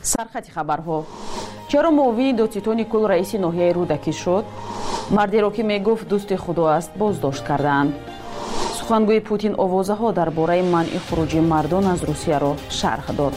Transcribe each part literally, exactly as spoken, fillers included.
سرخط خبرها. چرا معاون دادستان کل رئیس ناحیه رودکی شد؟ مردی را که میگفت دوست خدا است بازداشت کردند. سخنگوی پوتین آوازه ها درباره منع خروج مردان از روسیه را شرح داد.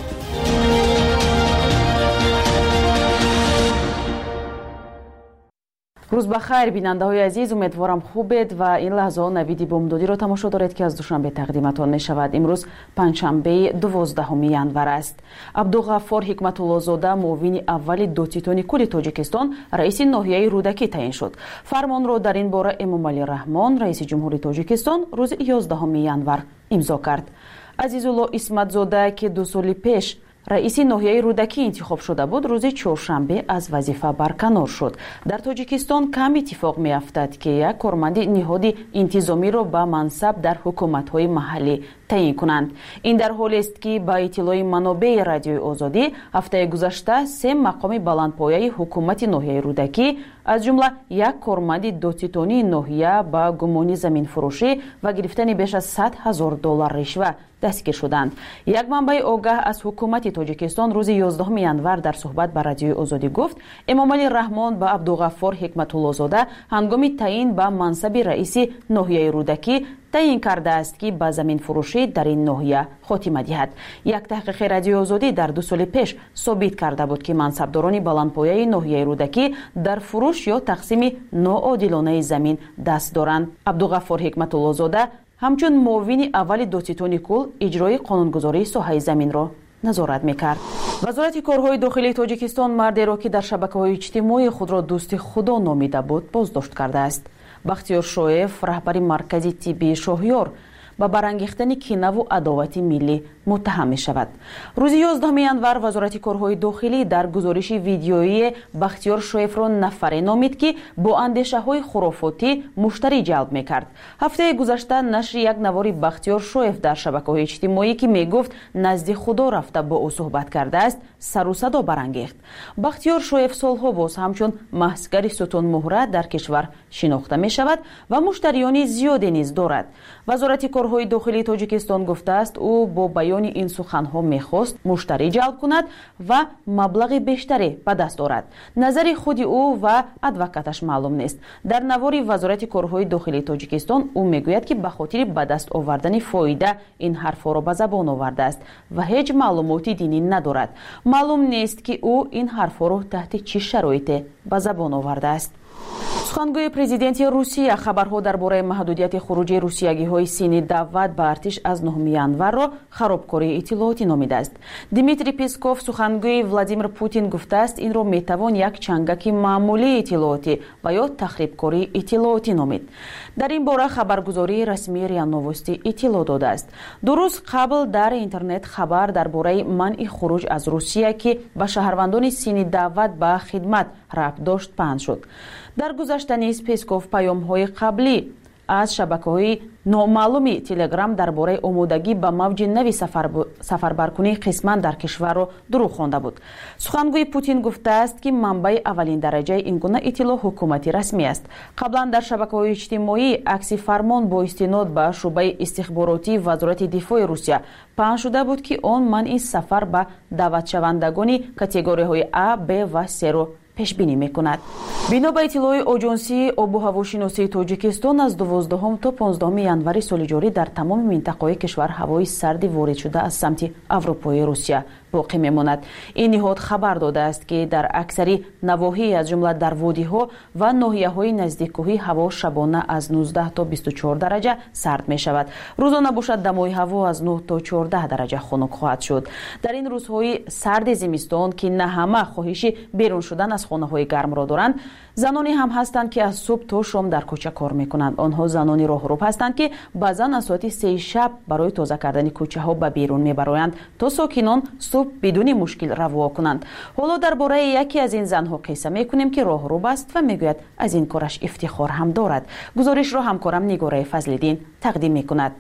روز بخیر بیننده های عزیز، امیدوارم خوبید و این لحظه ها نوید بامدادی را تماشا دارید که از دوشنبه تقدیمتان می شود. امروز پنجشنبه دوازدهم ینور است. عبدالغفار حکمت الله زاده معاون اول دادستان کل تاجیکستان رئیس ناحیه رودکی تعیین شد. فرمان را در این باره امامعلی رحمان رئیس جمهوری تاجیکستان روز یازدهم ینور امضا کرد. عزیزالله اسمت زاده که دو سال پیش رئیس ناحیه رودکی انتخاب شده بود، روز چهارشنبه از وظیفه برکنار شد. در تاجیکستان کم اتفاق می افتد که یک کارمند نهاد انتظامی را به منصب در حکومت‌های محلی تعیین کنند. این در حالی است که با اطلاع منابع رادیوی آزادی هفته گذشته سه مقام بلندپایه حکومت ناحیه رودکی از جمله یک کارمند دادستانی ناحیه با گمان زمین فروشی و گرفتن بیش از صد هزار دلار رشوه دستگیر شدند. یک منبع آگاه از حکومت تاجیکستان روز یازدهم ینور در صحبت با رادیوی آزادی گفت امامعلی رحمان با عبدالغفار حکمت الله زاده هنگام تعیین به منصب رئیس ناحیه رودکی تعیین کرده است که با زمین فروشی در این ناحیه خاتمه دهد. یک تحقیق رادیوی آزادی در دو سال پیش ثابت کرده بود که منصبداران بلندپایه ناحیه رودکی در فروش یا تقسیم ناعادلانه زمین دست دارند. عبدالغفار حکمت الله زاده همچون معاون اول دادستان کل اجرای قانونگذاری ساحه زمین را نظارت میکرد. وزارت کارهای داخلی تاجیکستان مردی را که در شبکه‌های اجتماعی خود را دوست خدا نامیده بود بازداشت کرده است. بختیار شویف رهبر مرکز طبی شاهیار با برانگیختن کینه و عداوت ملی متهم می شود. روز یازدهم ینور وزارت کارهای داخلی در گزارش ویدیویی بختیار شویف را نفره نامید که با اندیشه های خرافاتی مشتری جلب می کرد. هفته گذشته نشر یک نوار بختیار شویف در شبکه‌های اجتماعی که می گفت نزد خدا رفته با او صحبت کرده است سر و صدا برانگیخت. بختیار شویف سالها باز همچون محضگر ستون مهره در کشور شناخته می شود و مشتریان زیادی نیز دارد. وزارت کارهای داخلی تاجیکستان گفته است او با بیان این سخنها میخواست مشتری جلب کند و مبلغ بیشتری به دست دارد. نظر خود او و ادوکاتش معلوم نیست. در نوار وزارت کارهای داخلی تاجیکستان او میگوید که به خاطر به دست آوردن فایده این حرفها را به زبان آورده است و هیچ معلوماتی دینی ندارد. معلوم نیست که او این حرفها را تحت چه شرایطی به زبان آورده است. سخنگوی پرزیدنتی روسیه خبرها درباره محدودیت خروج روسیگی‌های صینی دعوت به ارتش از نهم ینور را خرابکاری اطلاعاتی نامیده است. دیمیتری پسکوف سخنگوی ولادیمیر پوتین گفته است این را میتوان یک چنگک معمولی اطلاعاتی و یا تخریبکاری اطلاعاتی نامید. در این باره خبرگزاری رسمی ریا نووستی اطلاع داده است. دو روز قبل در اینترنت خبر درباره منع خروج از روسیه که به شهروندان صینی دعوت به خدمت ربط داشت پخش شد. در گذشته نیز پسکوف پیام‌های قبلی از شبکه‌های نامعلوم تلگرام درباره آمادگی به موج نوی سفر سفربرکنی قسما در کشور را دروغ خوانده بود. سخنگوی پوتین گفته است که منبع اولین درجه این گونه اطلاع حکومتی رسمی است. قبلا در شبکه‌های اجتماعی عکس فرمان با استناد به شعبه استخباراتی وزارت دفاع روسیه پخش شده بود که آن منع سفر به دعوت شوندگان کاتگوری‌های A، B و C را پیش بینی میکند. بنا به اطلاع آژانسی آب و هواشناسی تاجیکستان از دوازدهم تا پانزدهم ینور سال جاری در تمام منطقه‌های کشور هوای سردی وارد شده از سمت اروپای روسیه باقی میماند. این نهاد خبر داده است که در اکثر نواحی از جمله در وادی‌ها و ناحیه‌های نزدیک کوهی هوا شبانه از نوزده تا بیست و چهار درجه سرد می شود. روزانه باشد دمای هوا از نه تا چهارده درجه خنک خواهد شد. در این روزهای سرد زمستان که نه همه خواهش بیرون شدن از خانه‌های گرم را دارند، زنانی هم هستند که از صبح تا شام در کوچه کار میکنند. آنها زنانی راهرو هستند که بعضا از ساعت سه شب برای تازه کردن کوچه ها به بیرون میبرند تا ساکنان صبح بدون مشکل روا کنند. حالا درباره یکی از این زنها قصه میکنیم که راهرو است و میگوید از این کارش افتخار هم دارد. گزارش را همکارم نگاره فضل‌الدین تقدیم میکند.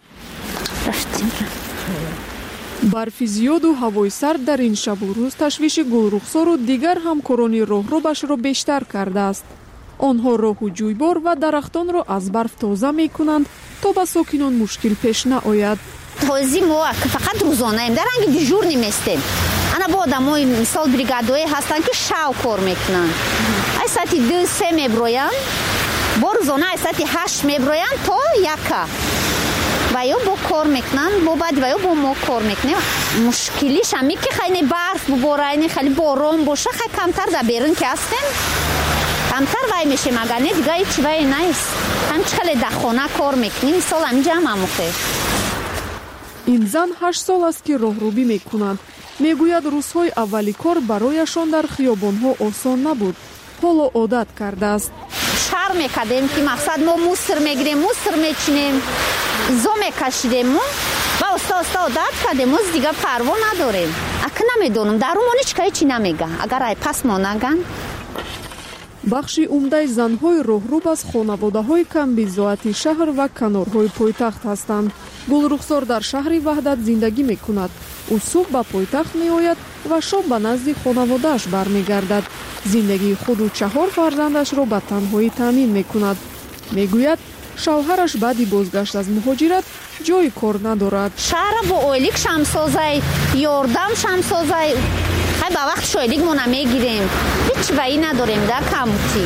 برف زیاد و هوای سرد در این شب و روز تشویش گلرخسار و دیگر همکاران راهروبش را بیشتر کرده است. آنها راه و جویبار و درختان را از برف تازه می کنند تا به ساکنان مشکل پیش نآید. تازی ما که فقط روزانه ایم در رنگ دیجور نیستیم. ана бо одамои мисол бригадое ҳастанд ки шав кор мекунанд. ай саати ду се меброянд, бо рӯзона ай саати ҳашт меброянд то яка ва ё бо кор мекунанд, бо баъди ва ё бо мо кор мекунем. Мушкилиш ҳами ки хеле барф буборайни хеле борон боша хай камтар дар берун ки ҳастем камтар вай мешем, агар не дига ҳеҷ вай нест. ҳамчи хеле дар хона кор мекунем. мисол ҳаминҷа ҳам амухе. ин зан ҳашт сол аст ки роҳрубӣ мекунад. мегӯяд рӯзҳои аввали кор барояшон дар хиёбонҳо осон набуд. ҳоло одат кардааст. шар мекардем ки мақсад мо мусор мегирем, мусор мечинем, зо мекашидем ва оста оста одат кардем. моз дига парво надорем. ака намедонам дарумон ҳеҷ ка ҳечи намега. агар ай пас мо наган. бахши умдаи занҳои роҳруб аз хонаводаҳои камбизоати шаҳр ва канорҳои пойтахт ҳастанд. гулрухсор дар шаҳри ваҳдат зиндагӣ мекунад. ӯ субҳ ба пойтахт меояд ва шоб ба назди хонаводааш бармегардад. зиндагии худу чаҳор фарзандашро ба танҳоӣ таъмин мекунад. мегӯяд шавҳараш баъди бозгашт аз муҳоҷират ҷойи кор надорад. шаҳра бо ойлик шамсозай ёрдам шамсозай хай ба вақт шойлик мо намегирем. ҳеҷ ваи надорем да камутӣ.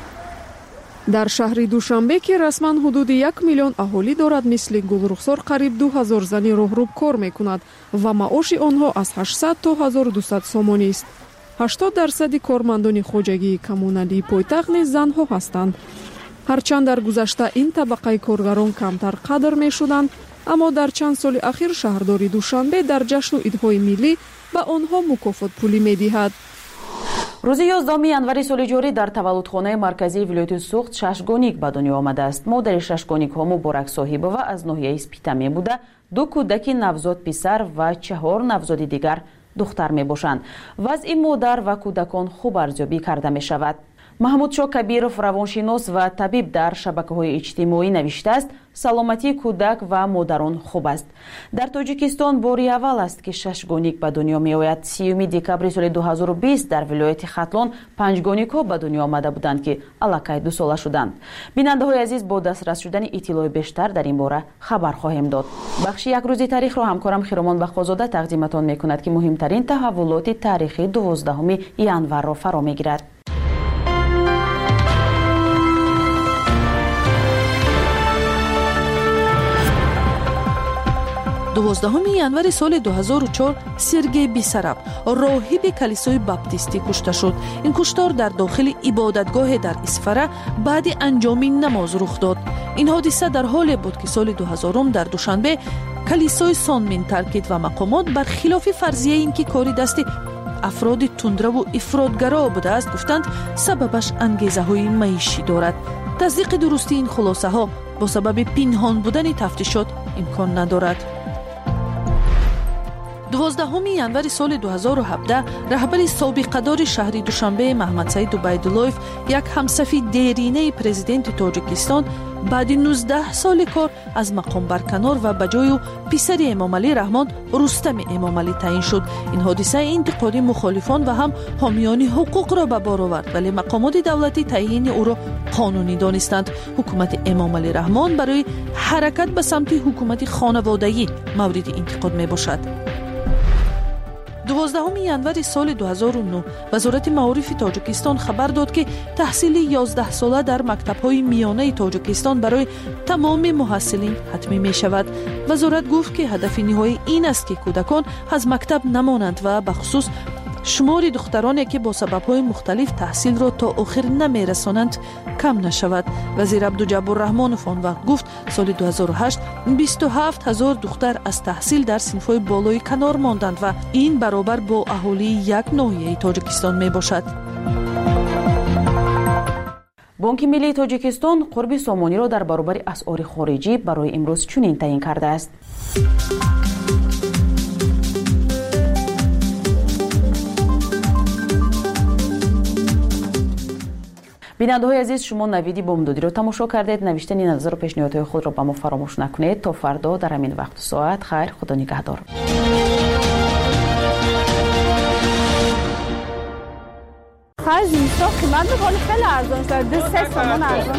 дар шаҳри душанбе ки расман ҳудуди як миллион аҳолӣ дорад, мисли гулрухсор қариб ду ҳазор зани роҳруб кор мекунад ва маоши онҳо аз ҳаштсад то ҳазору дусад сомонист. ҳаштод дарсади кормандони хоҷагии коммуналии пойтахт низ занҳо ҳастанд. ҳарчанд дар гузашта ин табақаи коргарон камтар қадр мешуданд, аммо дар чанд соли ахир шаҳрдори душанбе дар ҷашну идҳои миллӣ ба онҳо мукофотпулӣ медиҳад. рӯзи ёздаҳуми январи соли ҷорӣ дар таваллудхонаи марказии вилояти суғд шашгоник ба дунё омадааст. модари шашгоникҳо Муборак Соҳибова аз ноҳияи Спита мебуда ду кӯдаки навзод писар ва чаҳор навзоди дигар духтар мебошанд. вазъи модар ва кӯдакон хуб арзёбӣ карда мешавад. Маҳмудшо Кабиров, равоншинос ва табиб, дар шабакаҳои иҷтимоӣ навиштааст: саломатии кӯдак ва модарон хуб аст. Дар Тоҷикистон бори аввал аст ки шашгоник ба дунё меояд. сиюми декабри соли ду ҳазору бист дар вилояти Хатлон панҷгоникҳо ба дунё омада буданд, ки аллакай дусола шуданд. бинандаҳои азиз, бо дастрас шудани иттилои бештар дар ин бора хабар хоҳем дод. бахши якрӯзи тарихро ҳамкорам Хиромон Бахозода тақдиматон мекунад, ки муҳимтарин таҳаввулоти таърихи дувоздаҳуми январро фаро мегирад. дувоздаҳуми январи соли ду ҳазору чор Сергей Бисараб, роҳиби калисои баптистӣ, кушта шуд. ин куштор дар дохили ибодатгоҳе дар Исфара баъди анҷоми намоз рух дод. ин ҳодиса дар ҳоле буд ки соли дуҳазорум дар Душанбе калисои Сонмин таркид ва мақомот бар хилофи фарзияи ин ки кори дасти афроди тундраву ифротгаро будааст гуфтанд, сабабаш ангезаҳои маишӣ дорад. таздиқи дурустии ин хулосаҳо бо сабаби пинҳон будани тафтишот имкон надорад. дувоздаҳуми январи соли ду ҳазору ҳабдаҳ раҳбари собиқадори шаҳри Душанбе Маҳмадсаид Убайдуллоев, як ҳамсафи деринаи президенти Тоҷикистон, баъди нуздаҳ соли кор аз мақом барканор ва ба ҷою писари Эмомалӣ Раҳмон Рустами Эмомалӣ таъин шуд. ин ҳодиса интиқоди мухолифон ва ҳам ҳомиёни ҳуқуқро ба бор овард, вале мақомоти давлатӣ таъйини ӯро қонунӣ донистанд. ҳукумати Эмомалӣ Раҳмон барои ҳаракат ба самти ҳукумати хонаводагӣ мавриди интиқод мебошад. дувоздаҳуми январи соли ду ҳазору нӯ вазорати маорифи Тоҷикистон хабар дод, ки таҳсили ёздаҳсола дар мактабҳои миёнаи Тоҷикистон барои тамоми муҳассилин ҳатмӣ мешавад. вазорат гуфт, ки ҳадафи ниҳоӣ ин аст, ки кӯдакон аз мактаб намонанд ва бахусус шумори духтароне ки бо сабабҳои мухталиф таҳсилро то охир намерасонанд кам нашавад. вазир Абдуҷаббор Раҳмонов он вақт гуфт, соли ду ҳазору ҳашт бисту ҳафт ҳазор духтар аз таҳсил дар синфҳои болои канор монданд ва ин баробар бо аҳолии як ноҳияи Тоҷикистон мебошад. бонки миллии Тоҷикистон қурби сомониро дар баробари асъори хориҷӣ барои имрӯз чунин таъин кардааст. бинандаҳои азиз, шумо навиди бомдодиро тамошо кардед. навиштани назару пешниҳодҳои худро ба мо фаромӯш накунед. то фардо дар ҳамин вақту соат. хайр, худо нигаҳдор. آخر زیستا قیمت میکنه خیلی ارزان شد دو سه تومن ارزان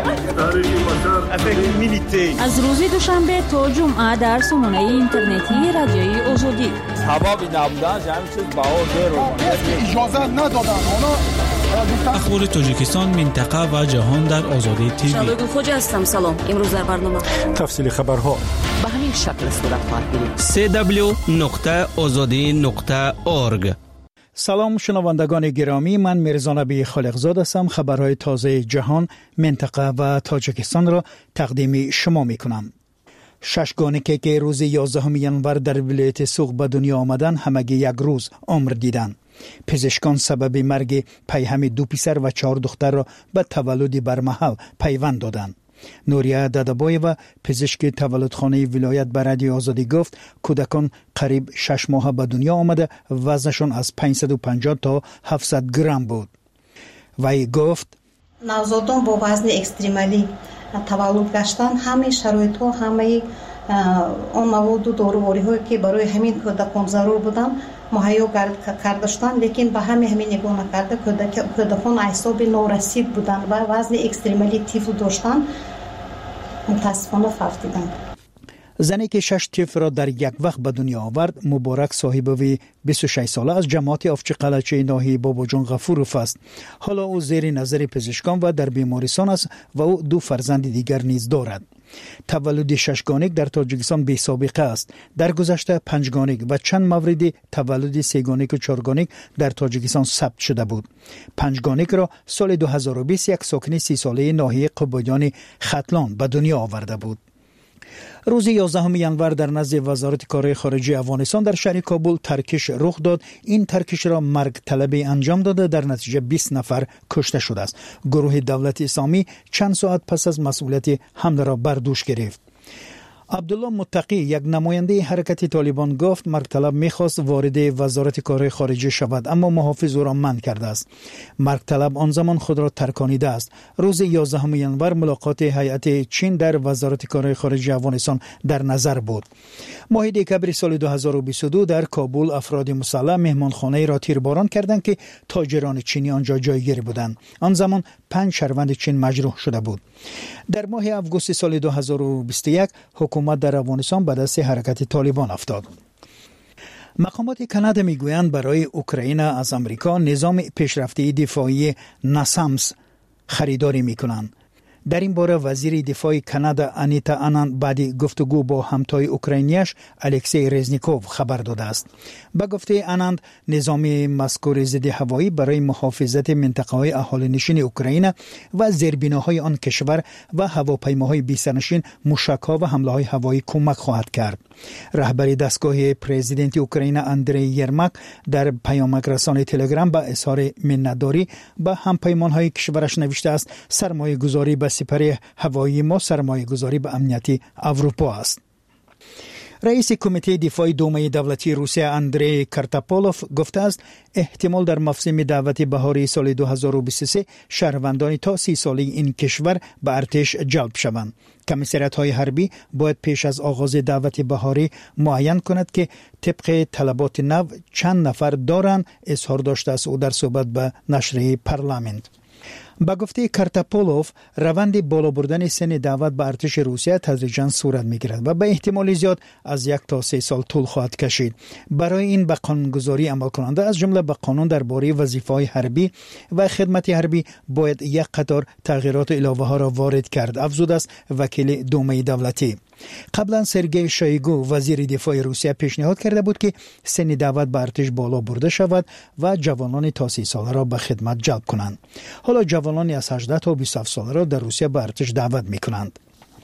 شد. از روز دوشنبه تا جمعه در سامانه اینترنتی رادیوی آزادی حبابی نبودن جمعی چیز باور دارو اجازه ندادن اخبار تاجیکستان، منطقه و جهان در آزادی تیوی. شادو خوجا هستم. سلام. امروز در برنامه تفصیل خبرها به همین شکل صورت خواهد گرفت. سی دبلیو نقطه آزادی نقطه اورگ. سلام شنوندگان گرامی، من میرزا نبی خالقزاد هستم. خبرهای تازه جهان، منطقه و تاجیکستان را تقدیم شما میکنم. ششگانه که روز یازدهم ژانویه در ولایت سوق به دنیا آمدن همگی یک روز عمر دیدن. پزشکان سبب مرگ پیهم دو پسر و چهار دختر را به تولد برمحل پیوند دادند. نوریه ددبایو پزشک تولدخانه ولایت به رادیو آزادی گفت کودکان قریب شش ماه به دنیا آمده، وزنشان از پانصد و پنجاه تا هفتصد گرم بود. وی گفت نوزادان با وزن اکستریمالی تولد گشتن، همه شرایط ها، همه اون مواد و دارویی هایی که برای همین کودکان ضرور بودن مهیا کردشتن، لیکن به همه همین نگاه نکرده. کودکان اعصاب نارسید بودن و وزن اکستریمالی تیفل داشتن، متاسفانه فوت دیدن. زنی که شش طفل را در یک وقت به دنیا آورد، مبارک صاحبوی بیست و شش ساله از جماعت افچ قلچه ناحیه باباجان غفوروف است. حالا او زیر نظر پزشکان و در بیمارستان است و او دو فرزند دیگر نیز دارد. تولد ششگانگ در تاجیکستان بی سابقه است. در گذشته پنجگانگ و چند مورد تولد سه‌گانگ و چهارگانگ در تاجیکستان ثبت شده بود. پنجگانگ را سال دو هزار و بیست یک ساکن سی ساله ناحیه قبادیان ختلان به دنیا آورده بود. روز یازدهم ژانویه در نزد وزارت کارهای خارجه افغانستان در شهر کابل ترکش رخ داد. این ترکش را مرگ طلبی انجام داده، در نتیجه بیست نفر کشته شده است. گروه دولت اسلامی چند ساعت پس از مسئولیت حمله را بر دوش گرفت. عبدالله متقی، یک نماینده حرکت طالبان، گفت مرگ طلب میخواست وارد وزارت کارهای خارجه شود، اما محافظ او را منع کرده است. مرگ طلب آن زمان خود را ترکانیده است. روز یازدهم ژانویه ملاقات هیئت چین در وزارت کارهای خارجه افغانستان در نظر بود. ماه دکمبر سال دو هزار و بیست و دو در کابل افراد مسلح مهمانخانه را تیرباران کردند که تاجران چینی آنجا جایگیر بودند. آن زمان پنج شهروند چین مجروح شده بود. در ماه آگوست سال دو هزار و بیست و یک حکومت در افغانستان به دست حرکت طالبان افتاد. مقامات کانادا میگویند برای اوکراین از امریکا نظام پیشرفته دفاعی ناسامس خریداری میکنند. در این باره وزیر دفاع کانادا انیتا آنند بعد گفتگو با همتای اوکراینیش الکسی رزنیکوف خبر داده است. با گفته آنند نظام مذکور ضد هوایی برای محافظت منطقه‌های اهالینشین اوکراین و زیربناهای آن کشور و هواپیماهای بی سرنشین موشک‌ها و حمله‌های هوایی کمک خواهد کرد. رهبر دستگاه پرزیدنت اوکراین اندری یرماک در پیامک رسانه تلگرام با اظهار منتداری با همپیمان‌های کشورش نوشته است سرمایه گذاری به سپری هوایی ما سرمایه گذاری به امنیت اروپا است. رئیس کمیته دفاع دومه دولتی روسیه اندری کارتاپولوف گفته است احتمال در موسم دعوت بهاری سال دو هزار و بیست و سه شهروندان تا سی ساله این کشور به ارتش جلب شوند. کمیسریات‌های حربی باید پیش از آغاز دعوت بهاری معین کند که طبق طلبات نو چند نفر دارند، اظهار داشته است او در صحبت به نشریه پارلمان. با گفته کارتاپولوف روند بالا بردن سن دعوت به ارتش روسیه تدریجاً صورت میگیرد و به احتمال زیاد از یک تا سه سال طول خواهد کشید. برای این به قانونگذاری عمل کننده از جمله به قانون درباره وظیفه‌های حربی و خدمت حربی باید یک قطار تغییرات علاوه ها را وارد کرد، افزود است وکیل دومه دولتی. قبلا سرگئی شویگو وزیر دفاع روسیه پیشنهاد کرده بود که سن دعوت به ارتش بالا برده شود و جوانان تا سی ساله را به خدمت جلب کنند. حالا جوانانی از هجده تا بیست و هفت ساله را در روسیه به ارتش دعوت می کنند.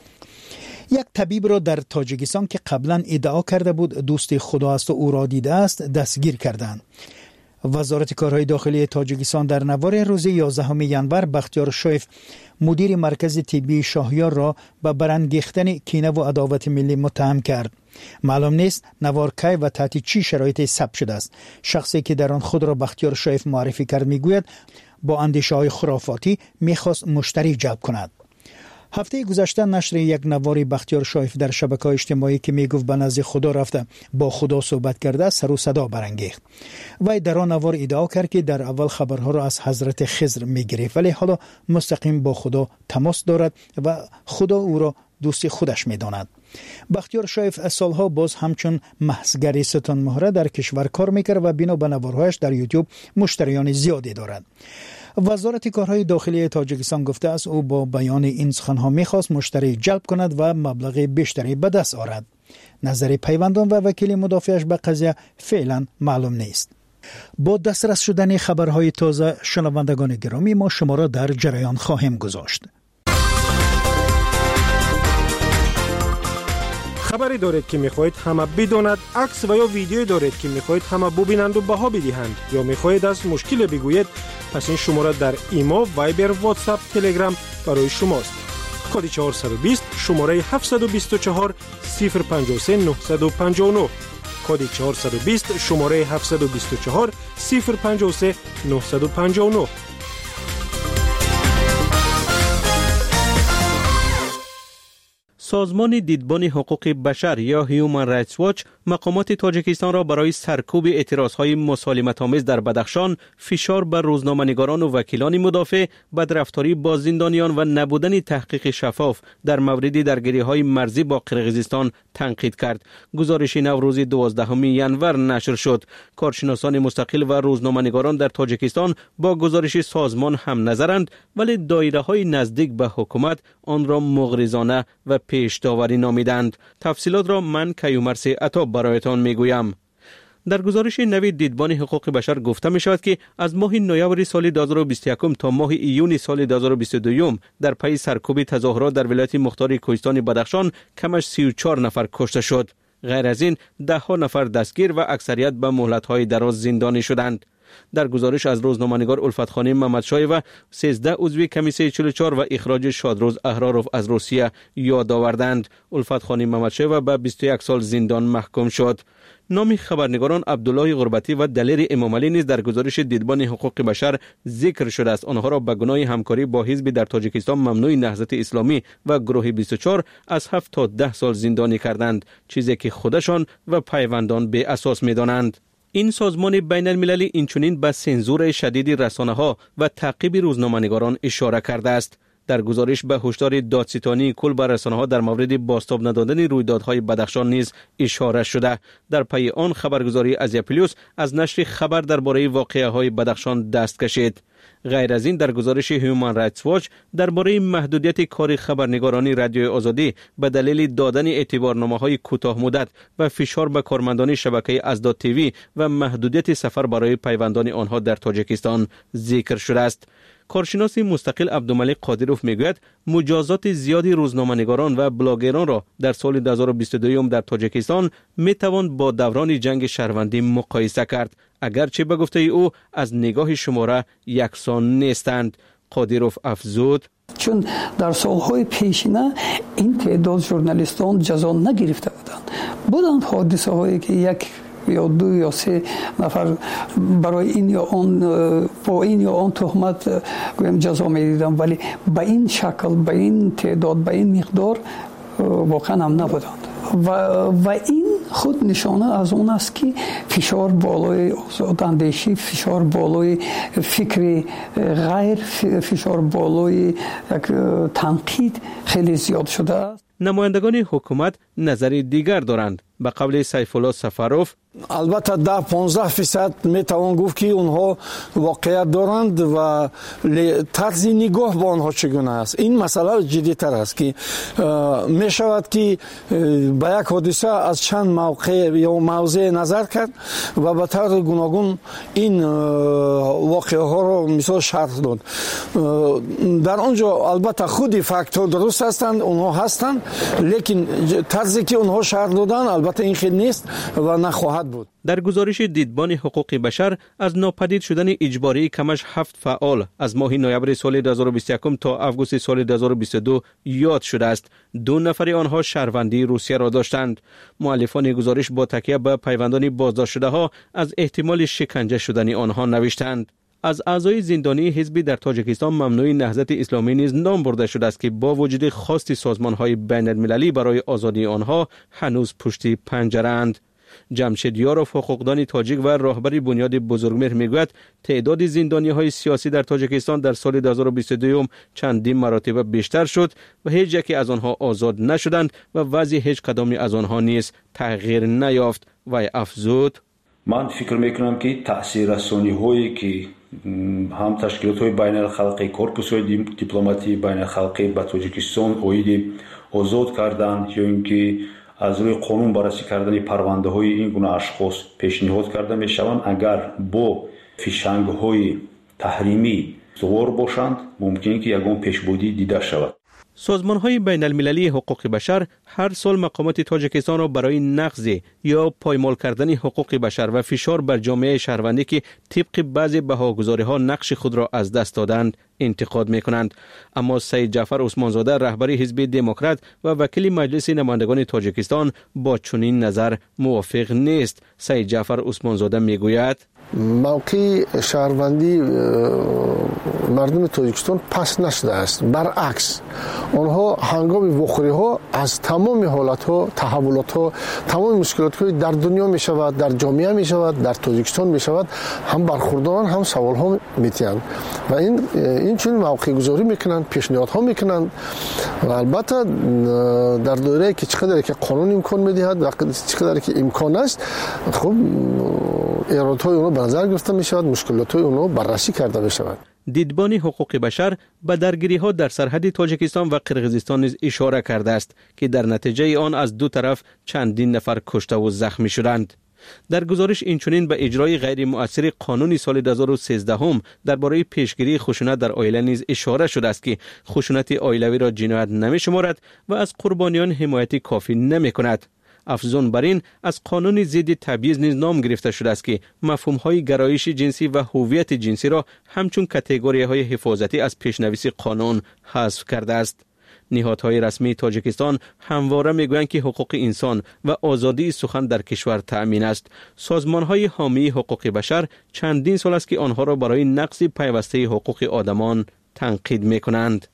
یک طبیب را در تاجیکستان که قبلا ادعا کرده بود دوست خدا است و او را دیده است دستگیر کردند. وزارت کارهای داخلی تاجیکستان در نوار روز یازدهم ژانویه بختیار شویف مدیر مرکز طبی شاهیار را به برانگیختن کینه و عداوت ملی متهم کرد. معلوم نیست نوار کی و تحت چی شرایطی ثبت شده است. شخصی که در آن خود را بختیار شویف معرفی کرد میگوید با اندیشه‌های خرافاتی میخواست مشتری جلب کند. هفته گذشته نشر یک نواری بختیار شایف در شبکه‌های اجتماعی که میگفت به نزد خدا رفته با خدا صحبت کرده سر و صدا برانگیخت. وی در آن نوار ادعا کرد که در اول خبرها را از حضرت خضر میگرفت ولی حالا مستقیم با خدا تماس دارد و خدا او را دوست خودش میداند. بختیار شایف از سالها باز همچون محضگری ستون مهره در کشور کار میکرد و بنا به نوارهایش در یوتیوب مشتریان زیادی دارد. وزارت کارهای داخلی تاجیکستان گفته است او با بیان این سخنها میخواست مشتری جلب کند و مبلغ بیشتری به دست آورد. نظر پیوندان و وکیل مدافعش به قضیه فعلا معلوم نیست. با دسترس شدن خبرهای تازه شنوندگان گرامی ما شما را در جریان خواهیم گذاشت. خبری دارید که میخواهید همه بداند، عکس و یا ویدیویی دارید که میخواهید همه ببینند و بها بدهند یا میخواهید از مشکل بگویید، پس این شماره در ایما، وایبر، واتساپ، تلگرام برای شماست. کد چهارصد و بیست شماره هفتصد و بیست و چهار صفر پنجاه و سه نهصد و پنجاه و نه. کد چهارصد و بیست شماره هفتصد و بیست و چهار صفر پنجاه و سه نهصد و پنجاه و نه. سازمان دیدبان حقوق بشر یا هیومن رایتس واچ مقامات تاجیکستان را برای سرکوب اعتراضهای مسالمت‌آمیز در بدخشان، فشار بر روزنامه‌نگاران و وکیلان مدافع، بدرفتاری با زندانیان و نبودن تحقیق شفاف در مورد درگیری‌های مرزی با قرقیزستان تنقید کرد. گزارش نو روز دوازدهم ژانویه نشر شد. کارشناسان مستقل و روزنامه‌نگاران در تاجیکستان با گزارش سازمان هم نظرند، ولی دایره‌های نزدیک به حکومت آن را مغرضانه و پیش داوری نامیدند. تفصیلات را من کیومرث عطا برایتان میگویم. در گزارش نوی دیدبان حقوق بشر گفته می شود که از ماه نوامبر سال دو هزار و بیست و یک تا ماه ایون سال دو هزار و بیست و دو در پی سرکوب تظاهرات در ولایت مختار کوهستان بدخشان کمش سی و چهار نفر کشته شد. غیر از این ده ها نفر دستگیر و اکثریت به مهلت‌های دراز زندانی شدند. در گزارش از روزنامه‌نگار الفت خانی محمدشاه و سیزده عضو کمیسه چهل و چهار و اخراج شادروز احراروف از روسیه یاد آوردند. الفت خانی محمدشاه به بیست و یک سال زندان محکوم شد. نام خبرنگاران عبدالله غربتی و دلیر امامعلی نیز در گزارش دیدبان حقوق بشر ذکر شده است. آنها را به گناه همکاری با حزب در تاجیکستان ممنوع نهضت اسلامی و گروه بیست و چهار از هفت تا ده سال زندانی کردند، چیزی که خودشان و پیوندان به اساس می‌دانند. این سازمان بین المللی اینچنین به سنزور شدید رسانه‌ها و تعقیب روزنامه‌نگاران اشاره کرده است. در گزارش به هشدار دادستانی کل بر رسانه‌ها در مورد بازتاب ندادن رویدادهای بدخشان نیز اشاره شده. در پی آن خبرگزاری ازیا پلیوس از نشر خبر درباره واقعه‌های بدخشان دست کشید. غیر از این در گزارش هیومن رایتس واچ درباره محدودیت کار خبرنگارانی رادیو آزادی به دلیل دادن اعتبارنامه‌های کوتاه مدت و فشار به کارمندان شبکه ازداد تیوی و محدودیت سفر برای پیوندان آنها در تاجیکستان ذکر شده است. کارشناس مستقل عبدالملک قادروف میگوید مجازات زیادی روزنامه‌نگاران و بلاگران را در سال دو هزار و بیست و دو در تاجیکستان میتوان با دوران جنگ شهروندی مقایسه کرد، اگرچه به گفته او از نگاه شماره یکسان نیستند. قادروف افزود چون در سالهای پیشینه این تعداد ژورنالیستان جزا نگرفته بودند. بودند حادثه هایی که یک یا دو یا سه نفر برای این یا آن با این یا آن تهمت گویم جزا میدیدن، ولی به این شکل، به این تعداد، به این مقدار واقعا هم نبودند و و این خود نشانه از اون است که فشار بالای آزاداندیشی، فشار بالای فکر غیر، فشار بالای یک تنقید خیلی زیاد شده است. نمایندگان حکومت نظری دیگر دارند. به قول سیف الله سفروف البته ده پانزده فیصد میتوان گفت که اونها واقعیت دارند و طرز نگاه با آنها چگونه است. این مسئله جدی‌تر است که می شود که به یک حادثه از چند موقع یا موضع نظر کرد و به طور گوناگون این واقعه ها را مثال شرح داد. در آنجا البته خودی فکت ها درست هستند، اونها هستند، لیکن طرزی که اونها شرح دادن البته این خیلی نیست و نخواهد بود. در گزارش دیدبان حقوق بشر از ناپدید شدن اجباری کمش هفت فعال از ماه نوامبر سال دو هزار و بیست و یک تا آگوست سال دو هزار و بیست و دو یاد شده است. دو نفر آنها شهروندی روسیه را داشتند. مؤلفان گزارش با تکیه به پیوندان بازداشت شده ها از احتمال شکنجه شدن آنها نوشتند. از اعضای زندانی حزبی در تاجیکستان ممنوع نهضت اسلامی نیز نام برده شده است که با وجود خواست سازمان‌های بین‌المللی برای آزادی آنها هنوز پشت پنجره‌اند. جمشید یاروف، حقوقدان تاجیک و راهبر بنیاد بزرگمهر میگوید تعداد زندانی‌های سیاسی در تاجیکستان در سال دو هزار و بیست و دو چندین مراتب بیشتر شد و هیچ یکی از آنها آزاد نشدند و وضع هیچ کدامی از آنها نیز تغییر نیافت. و افزود: من فکر میکنم که تاثیررسانی‌هایی که هم تشکیلات‌های بین‌الخلقی، کورپус‌های دیپلماتی بین‌الخلقی به تاجیکستان اوید آزاد کردند یا اینکه از روی قانون بررسی کردن پرونده های این گونه اشخاص پیشنهاد کرده می شوند، اگر با فشنگ های تحریمی سوار باشند ممکن که یگان پیشبودی دیده شود. سازمان های بین المللی حقوق بشر هر سال مقامات تاجیکستان را برای نقض یا پایمال کردن حقوق بشر و فشار بر جامعه شهروندی که طبق بعضی بهاگزاری ها نقش خود را از دست دادند انتقاد می کنند. اما سید جعفر عثمانزاده، رهبر حزب دموکرات و وکیل مجلس نمایندگان تاجیکستان، با چنین نظر موافق نیست. سید جعفر عثمانزاده می گوید: موقع شهروندی مردم تاجیکستان پس نشده است. برعکس آنها هنگام وخوری ها از تمام حالت ها، تحولات ها، تمام مشکلات های در دنیا می شود، در جامعه می شود، در تاجیکستان می شود، هم برخورداران هم سوال ها میتیند و این این چون موقع گذاری میکنند، پیشنهاد ها میکنند و البته در دایره که چقدر که قانون امکان میدهد و چقدر که امکان است، خب ایرادات های اونها به نظر گرفته می شود، مشکلات های اونها بررسی کرده می شود. دیدبان حقوق بشر به درگیری ها در سرحد تاجیکستان و قرقیزستان نیز اشاره کرده است که در نتیجه آن از دو طرف چندین نفر کشته و زخمی شدند. در گزارش اینچنین به اجرای غیر مؤثر قانون سال دو هزار و سیزده هم درباره پیشگیری خشونت در عائله نیز اشاره شده است که خشونت عائلوی را جنایت نمی شمارد و از قربانیان حمایت کافی نمی کند. افزون بر این از قانون ضد تبعیض نیز نام گرفته شده است که مفهوم‌های گرایش جنسی و هویت جنسی را همچون کاتگوری‌های حفاظتی از پیشنویس قانون حذف کرده است. نهادهای رسمی تاجیکستان همواره میگویند که حقوق انسان و آزادی سخن در کشور تأمین است. سازمان‌های حامی حقوق بشر چندین سال است که آنها را برای نقض پیوسته حقوق آدمان تنقید می‌کنند.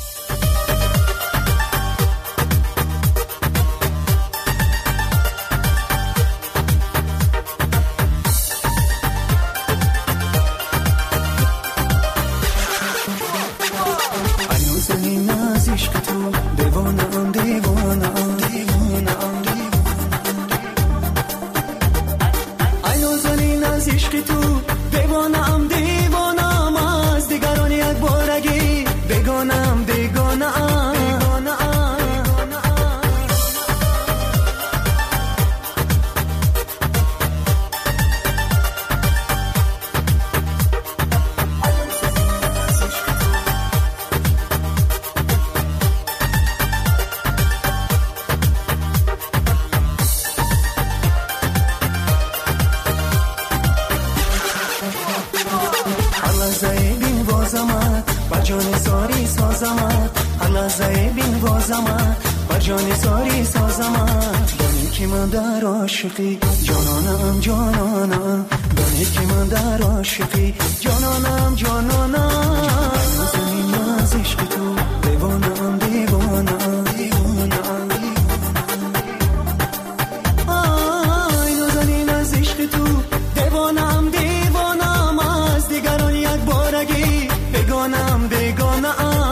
جانانم جانانم دانی که من در عاشقی جانانم جانانم زمین از عشق تو دیوانم دیوانم دیوانم آی نازنین از عشق تو دیوانم دیوانم از دیگران یک بارگی بگانم بگانم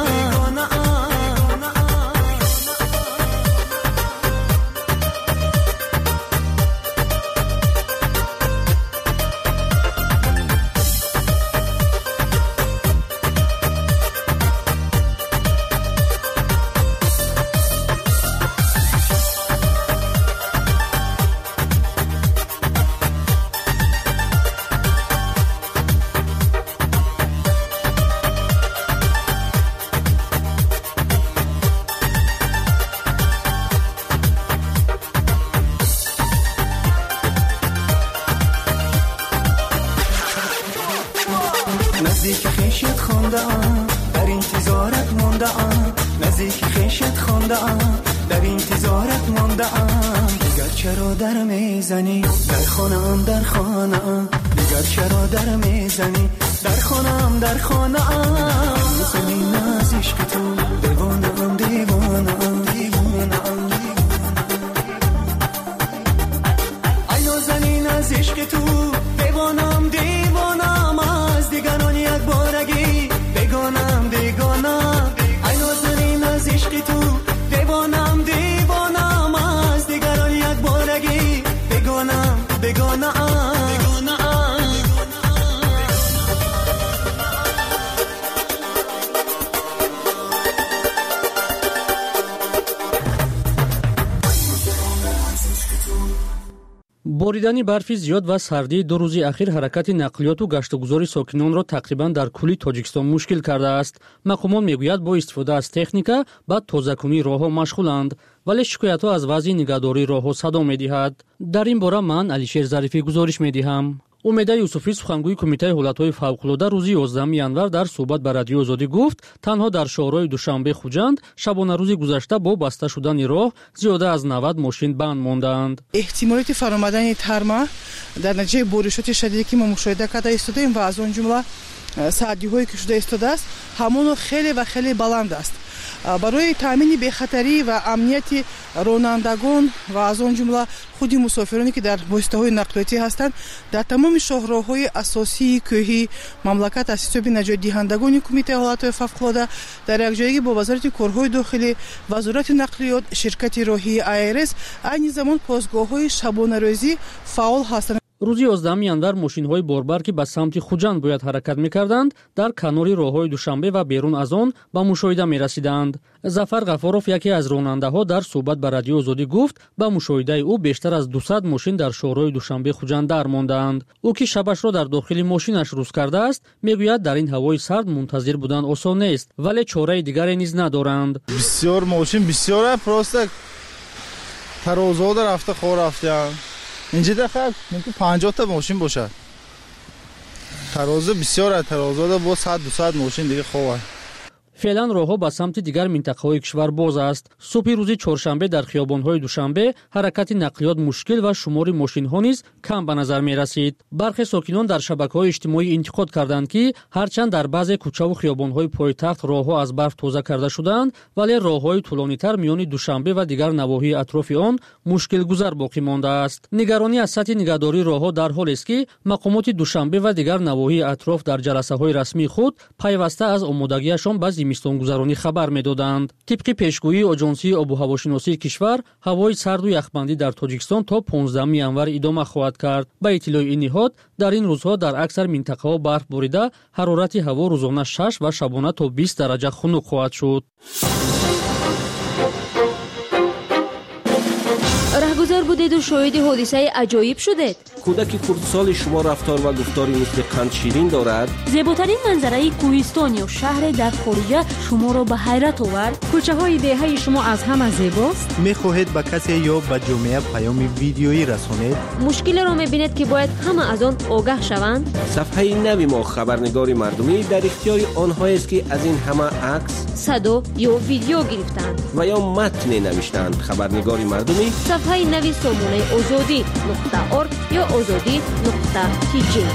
نزدیک خیشت خونده ام در انتظارت مونده ام نزدیک خیشت خونده ام در انتظارت مونده ام دیگر چرا در میزنی در خانه ام در خانه ام دیگر چرا در میزنی در خانم در خانم زمین از عشق تو دیوانم دیوانم دیوانم ایو زمین از عشق تو دیوانم دیوانم از دیگران یک بارگی بگانم بگانم ایو زمین از عشق تو دیوانم دیوانم از دیگران یک بارگی بگانم بگانم боридани барфи зиёд ва сардии ду рӯзи ахир ҳаракати нақлиёту гаштугузори сокинонро тақрибан дар кулли тоҷикистон мушкил кардааст. мақомон мегӯяд бо истифода аз техника ба тозакунии роҳҳо машғуланд, вале шикоятҳо аз вазъи нигаҳдории роҳҳо садо медиҳад. дар ин бора ман Алишер Зарифӣ гузориш медиҳам. умеда юсуфӣ сухангӯи кумитаи ҳолатҳои фавқулода рӯзи ёздаҳуми январ дар суҳбат ба радиои озодӣ гуфт, танҳо дар шоҳрои душанбе хуҷанд шабонарӯзи гузашта бо баста шудани роҳ зиёда аз навад мошин банд мондаанд. эҳтимолияти фаромадани тарма дар натиҷаи боришоти шадиде ки мо мушоҳида карда истодаем ва аз он ҷумла саъдиҳое ки шуда истодааст ҳамоно хеле ва хеле баланд аст. барои таъмини бехатарӣ ва амнияти ронандагон ва аз он ҷумла худи мусофироне ки дар воситаҳои нақлиётӣ ҳастанд дар тамоми шоҳроҳҳои асосии кӯҳи мамлакат аз ҳисоби наҷотдиҳандагони кумитаи ҳолатҳои фавқулода дар якҷоягӣ бо вазорати корҳои дохилӣ, вазорати нақлиёт, ширкати роҳии ай ар эс айни замон постгоҳҳои шабонарӯзӣ фаъол ҳастанд. рӯзи ёздаҳуми январ мошинҳои борбар ки ба самти хуҷанд бояд ҳаракат мекарданд дар канори роҳҳои душанбе ва берун аз он ба мушоҳида мерасиданд. зафар ғафоров яке аз ронандаҳо дар суҳбат ба радиои озодӣ гуфт ба мушоҳидаи ӯ бештар аз дусад мошин дар шоҳрои душанбе хуҷанд дар мондаанд. ӯ ки шабашро дар дохили мошинаш рӯз кардааст, мегӯяд дар ин ҳавои сард мунтазир будан осон нест, вале чораи дигаре низ надоранд. бисёр мошин бисёр просто тарозода рафта хор рафтаанд. اینجا دقیقا ممکن پنجاه تا ماشین باشه. ترازو بسیار از ترازو با صد دو صد ماشین دیگه خوبه. فعلا راهها به سمت دیگر منطقه‌های کشور باز است. صبح روز چهارشنبه در خیابان‌های دوشنبه حرکت نقلیات مشکل و شمار ماشین‌ها نیز کم به نظر می‌رسید. برخی ساکنان در شبکه‌های اجتماعی انتقاد کردند که هرچند در بعضی کوچه و خیابان‌های پایتخت راهها از برف تازه کرده شدند، ولی راه‌های طولانی‌تر میان دوشنبه و دیگر نواحی اطراف آن مشکل گذار باقی مانده است. نگرانی از سطح نگهداری راهها در حالی است که مقامات دوشنبه و دیگر نواحی اطراف در جلسه‌های رسمی خود پیوسته از آمادگیشان به زمستانگذرانی خبر می‌دادند. طبق پیشگویی آژانسی آب و هواشناسی کشور، هوای سرد و یخبندی در تاجیکستان تا پانزدهم ینور ادامه خواهد کرد. به اطلاع این نهاد، در این روزها در اکثر منطقه‌ها برف باریده، حرارت هوا روزانه شش و شبانه تا بیست درجه خنک خواهد شد. راهگذار بودید و شاهد حادثه عجایب شدید. کودک خردسال شما رفتار و گفتاری مثل قند شیرین دارد. زیباترین منظره کوهستان یا شهر در خارج شما را به حیرت آورد. کوچه های دهه شما از همه زیباست. میخواهید به کسی یا به جامعه پیام ویدیویی رسانید؟ مشکل را میبینید که باید همه از آن آگاه شوند. صفحه نوی ما خبرنگار مردمی در اختیار آنهایی است که از این همه عکس، صدا یا ویدیو گرفتند و یا متن نوشتند. خبرنگار مردمی صفحه نوی سامانه آزادی نقطه ارگ یا آزادی نقطه تی جی.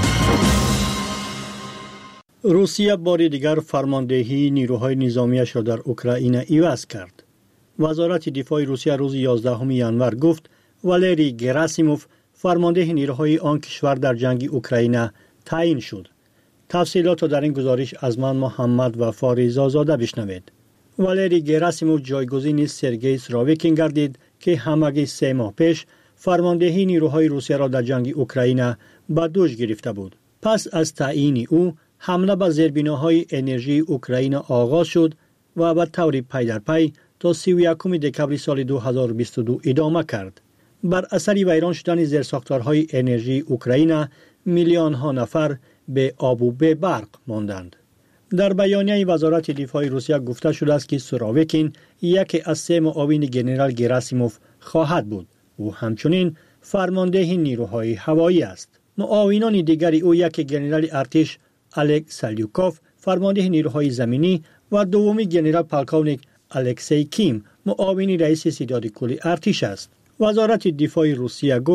روسیه بار دیگر فرماندهی نیروهای نظامیش را در اوکراین عوض کرد. وزارت دفاع روسیه روز یازدهم ینور گفت والری گراسیموف فرمانده نیروهای آن کشور در جنگ اوکراین تعیین شد. تفصیلات را در این گزارش از من محمد و فاریزا زاده بشنوید. والری گراسیموف جایگزین سرگئی سراویکین گردید که همگی سه ماه پیش فرماندهی نیروهای روسیه را در جنگ اوکراین به دوش گرفته بود. پس از تعیین او حمله به زیربناهای انرژی اوکراین آغاز شد و به طور پی در پی تا سی و یکم دکمبر سال دو هزار و بیست و دو ادامه کرد. بر اثر ویران شدن زیرساختارهای انرژی اوکراین میلیون ها نفر به آب و به برق ماندند. در بیانیه وزارت دفاع روسیه گفته شده است که سراویکین یکی از سه معاون ژنرال گراسیموف خواهد بود. او همچنین فرمانده نیروهای هوایی است. معاونان دیگر او یکی ژنرال ارتش الک سالیوکوف فرمانده نیروهای زمینی و دومی ژنرال پالکونیک الکسی کیم معاون رئیس ستاد کل ارتش است. وزارت دفاع روسیه گفت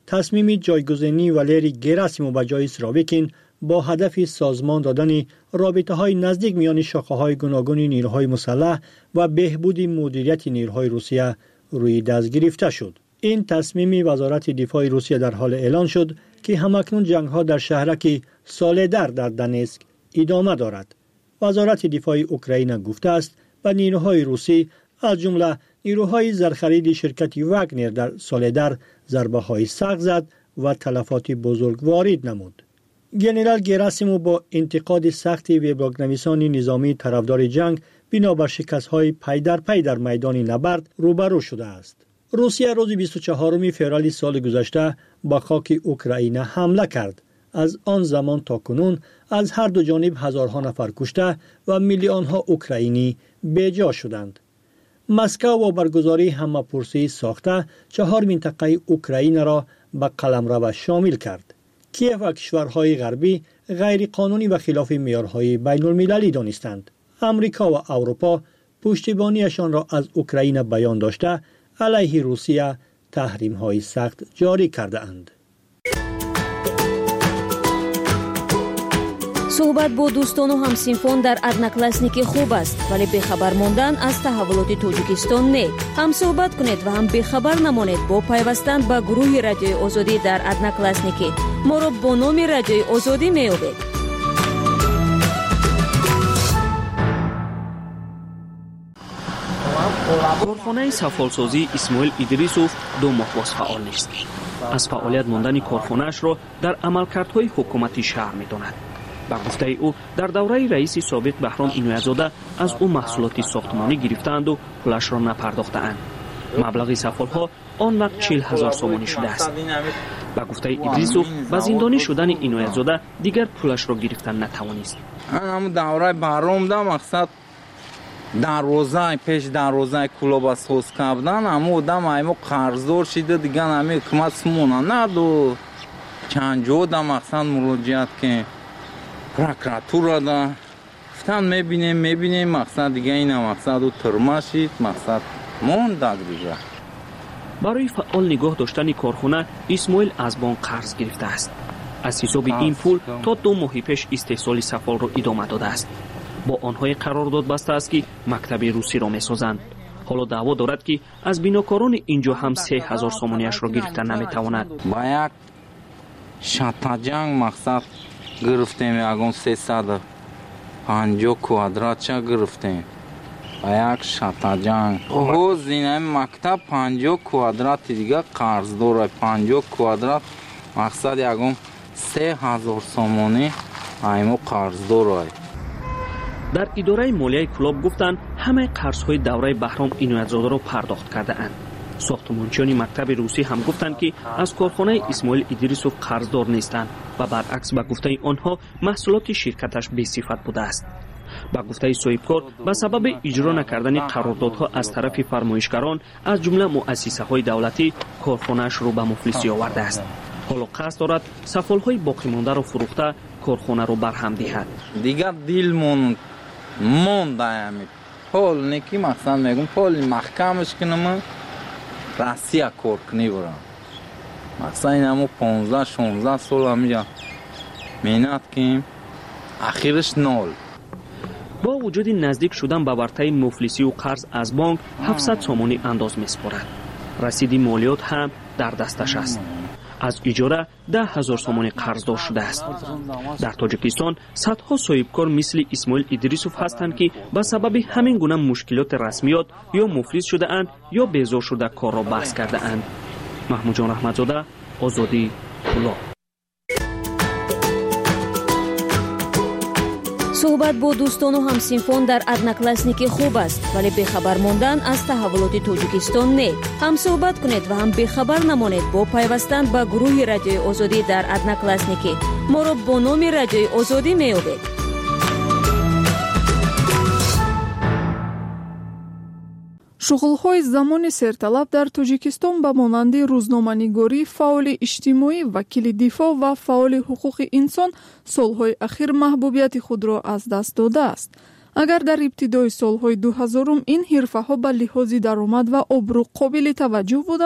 تصمیم جایگزینی والری گراسیمو به جای سراویکین با هدف سازمان دادن رابطه‌های نزدیک میان شاخه‌های گوناگون نیروهای مسلح و بهبود مدیریت نیروهای روسیه روی دست گرفته شد. این تصمیم وزارت دفاع روسیه در حال اعلان شد که همکنون جنگ‌ها در شهرک سالدر در دنسک ادامه دارد. وزارت دفاع اوکراین گفته است و نیروهای روسی از جمله نیروهای زرخرید شرکت واگنر در سالدر ضربه‌های سخت زد و تلفات بزرگ وارد نمود. ژنرال گراسیمو با انتقاد سخت وبلاگ‌نویسان نظامی طرفدار جنگ بنا بر شکست‌های پی در پی در میدان نبرد روبرو شده است. روسیه روز بیست و چهارم فوریه سال گذشته به خاک اوکراین حمله کرد. از آن زمان تا کنون از هر دو جانب هزارها نفر کشته و میلیون‌ها اوکراینی بی‌جا شدند. مسکو با برگزاری همه‌پرسی ساخته چهار منطقه اوکراین را به قلمرو شامل کرد. کیف و کشورهای غربی غیر قانونی و خلاف معیارهای بین المللی دانستند. امریکا و اروپا پشتیبانیشان را از اوکراین بیان داشته علیه روسیه تحریم‌های سخت جاری کرده اند. صحبت با دوستان و همسینفان در ادناکلاسنیکی خوب است، ولی بخبر ماندن از تحولات توجیکستان نه. هم صحبت کنید و هم بخبر نمانید با پیوستن به گروه رادیوی آزادی در ادناکلاسنیکی. ما را با نام رادیوی آزادی می‌یابید. کارخانه سفالسازی اسماعیل ادریسوف دو ماه باز فعال نیست. از فعالیت ماندن کارخانه‌اش را در عملکردهای حکومتی شهر می‌داند. با گفته او در دوره رئیس سابق بهرام اینویزاده از او محصولات ساختمانی گرفتند و پولش را نپرداختند. مبلغ سفالها آن وقت چهل هزار سومانی شده است. با گفته ادریسوف با زندانی شدن اینویزاده دیگر پولش را گرفتن نتوانست. همون دوره بهرام ده مقصد در روزای پیش در روزای کلوب سوز کردن همو دم ایمو قرضدار شده دیگه همه حکومت سمونه ندو چند جو ده مقصد مراجعت که پروکراتورا ده گفتن میبینیم میبینیم مقصد دیگه این مقصد و ترمه شید مقصد موندد دیگه. برای فعال نگاه داشتن کارخانه اسماعیل از بانک قرض گرفته است. از حساب این پول تا دو ماه پیش استحصال سفال را ادامه داده است. با آنهای قرارداد بسته است که مکتب روسی را میسازند. حالا دعوا دارد که از بیناکاران اینجا هم سه هزار سومانیش را گرفتن نمیتواند. با یک شطرنج مقصد گرفتیم یکون سیصد و پنجاه کوادرات چه گرفتیم با یک شطرنج. او زینه مکتب پنجاه کوادرات دیگه قرض داره. پنجاه کوادرات مقصد یکون سه هزار سومانی ایمو قرض داره. در اداره مالیه کلوب گفتند همه قرض‌های دوره بهرام اینویزاده را پرداخت کرده اند. ساختمانچیان مکتب روسی هم گفتند که از کارخانه اسماعیل ادریسوف قرضدار نیستند و برعکس به گفته آنها محصولات شرکتش بی‌صفت بوده است. با گفته صاحبکار به سبب اجرا نکردن قراردادها از طرف فرمایشگران از جمله مؤسسه‌های دولتی کارخانه‌اش را به مفلسی آورده است. حالا قصد دارد سفالهای باقی مانده را فروخته کارخانه را برهم دهد. دیگر دیلمون مونده همی پول نکی مقصد میگم پول محکمش کنم روسیه کار کنی برم مقصد این همو پانزده شانزده سال همیجا مینت کیم اخیرش نول. با وجود نزدیک شدن به ورطه مفلسی و قرض از بانک هفتصد سومانی انداز میسپارد. رسید مالیات هم در دستش است. از اجاره ده هزار سومانی قرضدار شده است. در تاجیکستان صدها صاحبکار مثل اسماعیل ادریسوف هستند که به سبب همین گونه مشکلات رسمیات یا مفلس شده اند یا بیزار شده کار را بحث کرده اند. محمود جان رحمتزاده، آزادی، پولا. صحبت با دوستان و همسینفان در ادناکلاسنیکی خوب است، ولی بخبر ماندن از تحولات توجیکستان نه. هم صحبت کنید و هم بخبر نمانید با پیوستن به گروه رادیوی آزادی در ادناکلاسنیکی. ما را با نام رادیوی آزادی می‌یابید. шуғулҳои замони серталаб дар Тоҷикистон ба монанди рӯзноманигорӣ, фаъоли иҷтимоӣ, вакили дифоъ ва фаъоли ҳуқуқи инсон солҳои ахир маҳбубияти худро аз даст додааст. агар дар ибтидои солҳои дуҳазорум ин ҳирфаҳо ба лиҳози даромад ва обрӯ қобили таваҷҷӯҳ буданд,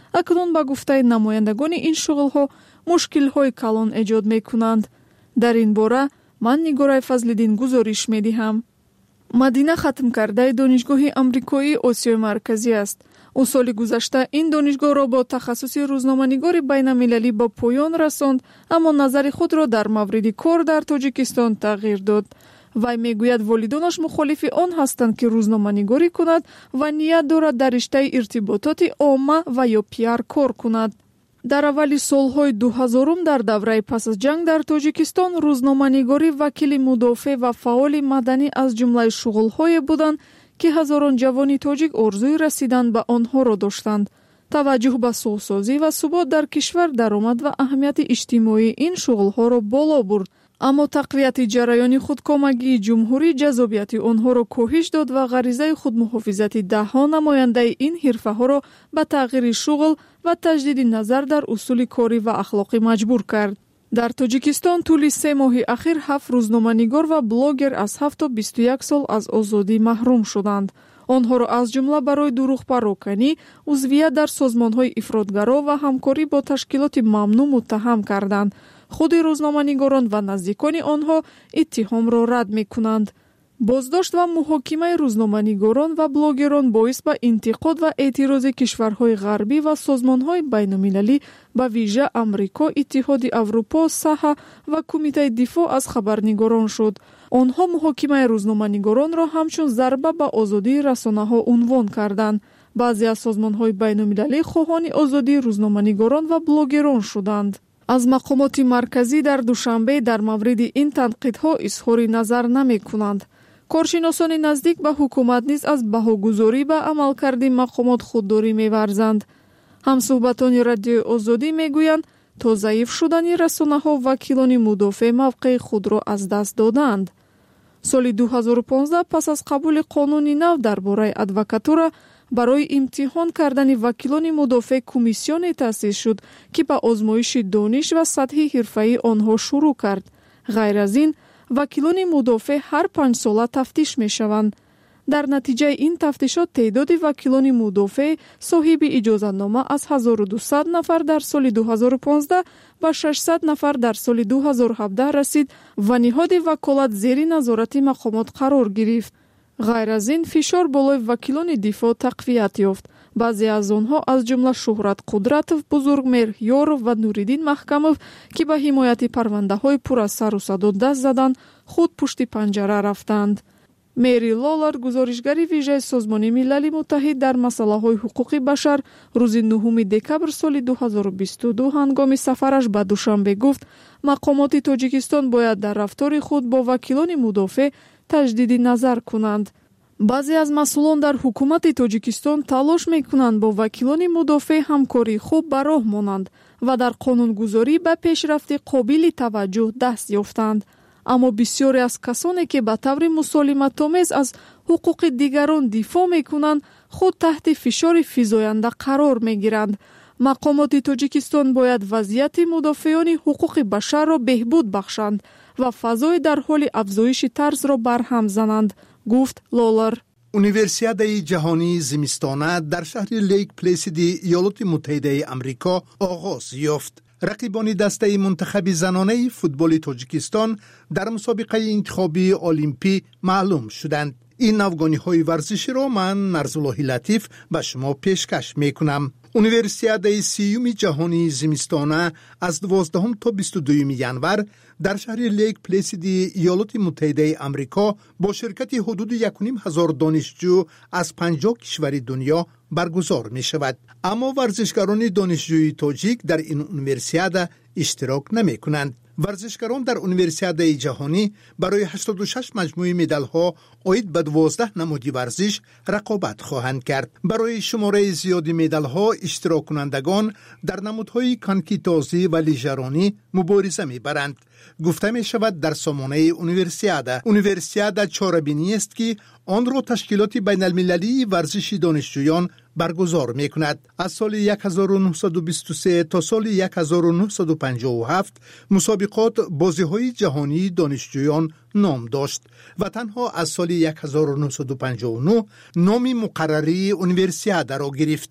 акнун ба гуфтаи намояндагони ин шуғулҳо мушкилҳои калон эҷод мекунанд. дар ин бора ман Нигораи Фазлиддин гузориш медиҳам. Мадина хатмкардаи донишгоҳи амрикоии Осиёи марказӣ аст. ӯ соли гузашта ин донишгоҳро бо тахассуси рӯзноманигори байналмилалӣ ба поён расонд, аммо назари худро дар мавриди кор дар Тоҷикистон тағйир дод. вай мегӯяд волидонаш мухолифи он ҳастанд ки рӯзноманигорӣ кунад ва ният дорад дар риштаи иртибототи омма ва ё пиар кор кунад. дар аввали солҳои дуҳазорум дар давраи пас аз ҷанг дар Тоҷикистон рӯзноманигорӣ вакили мудофеъ ва фаъоли маданӣ аз ҷумлаи шуғулҳое буданд, ки ҳазорон ҷавони тоҷик орзуи расидан ба онҳоро доштанд. таваҷҷӯҳ ба суғсозӣ ва субот дар кишвар даромад ва аҳамияти иҷтимоии ин шуғулҳоро боло бурд. аммо тақвияти ҷараёни худкомагии ҷумҳурӣ ҷазобияти онҳоро коҳиш дод ва ғаризаи худмуҳофизати даҳҳо намояндаи ин ҳирфаҳоро ба тағйири шуғл ва таҷдиди назар дар усули корӣ ва ахлоқӣ маҷбур кард. дар Тоҷикистон тӯли се моҳи ахир ҳафт рӯзноманигор ва блогер аз ҳафт то бисту як сол аз озодӣ маҳрум шуданд. онҳоро аз ҷумла барои дурӯғпароканӣ, узвият дар созмонҳои ифротгаро ва ҳамкорӣ бо ташкилоти мамнӯъ муттаҳам карданд. худи рӯзноманигорон ва наздикони онҳо иттиҳомро рад мекунанд. боздошт ва муҳокимаи рӯзноманигорон ва блогерон боис ба интиқод ва эътирози кишварҳои ғарбӣ ва созмонҳои байнумилалӣ ба вижа Амрико, Иттиҳоди Аврупо, Саҳа ва Кумитаи дифоъ аз хабарнигорон шуд. онҳо муҳокимаи рӯзноманигоронро ҳамчун зарба ба озодии расонаҳо унвон карданд. баъзе аз созмонҳои байнумилалӣ хоҳони озодии рӯзноманигорон ва блогерон шуданд. аз мақомоти марказӣ дар Душанбе дар мавриди ин танқидҳо изҳори назар намекунанд. коршиносони наздик ба ҳукумат низ аз баҳогузорӣ ба амалкарди мақомот худдорӣ меварзанд. ҳамсуҳбатони Радиои Озодӣ мегӯянд, то заиф шудани расонаҳо вакилони мудофеъ мавқеи худро аз даст доданд. соли ду ҳазору понздаҳ пас аз қабули қонуни нав дар бораи адвокатура, барои имтиҳон кардани вакилони мудофеъ комиссионе таъсис шуд, ки ба озмоиши дониш ва сатҳи ҳирфаии онҳо шурӯъ кард. ғайр аз ин, вакилони мудофеъ ҳар панҷсола тафтиш мешаванд. дар натиҷаи ин тафтишот теъдоди вакилони мудофеъ соҳиби иҷозатнома аз ҳазору дусад нафар дар соли ду ҳазору понздаҳ ба шашсад нафар дар соли ду ҳазору ҳабдаҳ расид ваниҳоди ваколат зери назорати мақомот қарор гирифт. ғайр аз ин, фишор болои вакилони дифоъ тақвият ёфт. баъзе аз онҳо аз ҷумла Шуҳрат Қудратов, Бузургмеҳр Ёров ва Нуриддин Маҳкамов, ки ба ҳимояти парвандаҳои пур аз сару садо даст заданд, худ пушти панҷара рафтанд. Мери Лолар, гузоришгари вижаи Созмони Милали Муттаҳид дар масъалаҳои ҳуқуқи башар, рӯзи нӯҳуми декабр соли ду ҳазору бисту ду ҳангоми сафараш ба Душанбе гуфт, мақомоти Тоҷикистон бояд дар рафтори худ бо вакилони мудофеъ таҷдиди назар кунанд. баъзе аз масъулон дар ҳукумати Тоҷикистон талош мекунанд бо вакилони мудофеъ ҳамкории хуб ба роҳ монанд ва дар қонунгузорӣ ба пешрафти қобили таваҷҷӯҳ даст ёфтанд. аммо бисёре аз касоне ки ба таври мусолиматомез аз ҳуқуқи дигарон дифоъ мекунанд, худ таҳти фишори физоянда қарор мегиранд. мақомоти Тоҷикистон бояд вазъияти мудофиёни ҳуқуқи башарро беҳбуд бахшанд ва фазои дар ҳоли афзоиши тарзро барҳам зананд, гуфт Лолар. универсиадаи ҷаҳонии зимистона дар шаҳри Лейк Плесиди Иёлоти Муттаҳидаи Амрико оғоз ёфт. рақибони дастаи мунтахаби занонаи футболи Тоҷикистон дар мусобиқаи интихобии олимпӣ маълум шуданд. ин навгониҳои варзиширо ман Нарзуллоҳи Латиф ба шумо пешкаш мекунам. универсиадаи сиюми ҷаҳонии зимистона аз дувоздаҳум то бисту дуюми январ дар шаҳри Лейк Плесиди Иёлоти Муттаҳидаи Амрико бо ширкати ҳудуди якуним ҳазор донишҷӯ аз панҷоҳ кишвари дунё баргузор мешавад. аммо варзишгарони донишҷӯи тоҷик дар ин универсиада иштирок намекунанд. варзишгарон дар универсиадаи ҷаҳонӣ барои ҳаштоду шаш маҷмӯи медалҳо оид ба дувоздаҳ намуди варзиш рақобат хоҳанд кард. барои шумораи зиёди медалҳо иштироккунандагон дар намудҳои конкитозӣ ва лижаронӣ мубориза мебаранд. гуфта мешавад дар сомонаи универсиада. универсиада чорабиниест, ки онро ташкилоти байналмилалии варзиши донишҷӯён баргузор мекунад. аз соли ҳазору нуҳсаду бисту се то соли ҳазору нуҳсаду панҷоҳу ҳафт мусобиқот бозиҳои ҷаҳонии донишҷӯён ном дошт ва танҳо аз соли ҳазору нуҳсаду панҷоҳу нӯҳ номи муқаррарии универсиадаро гирифт.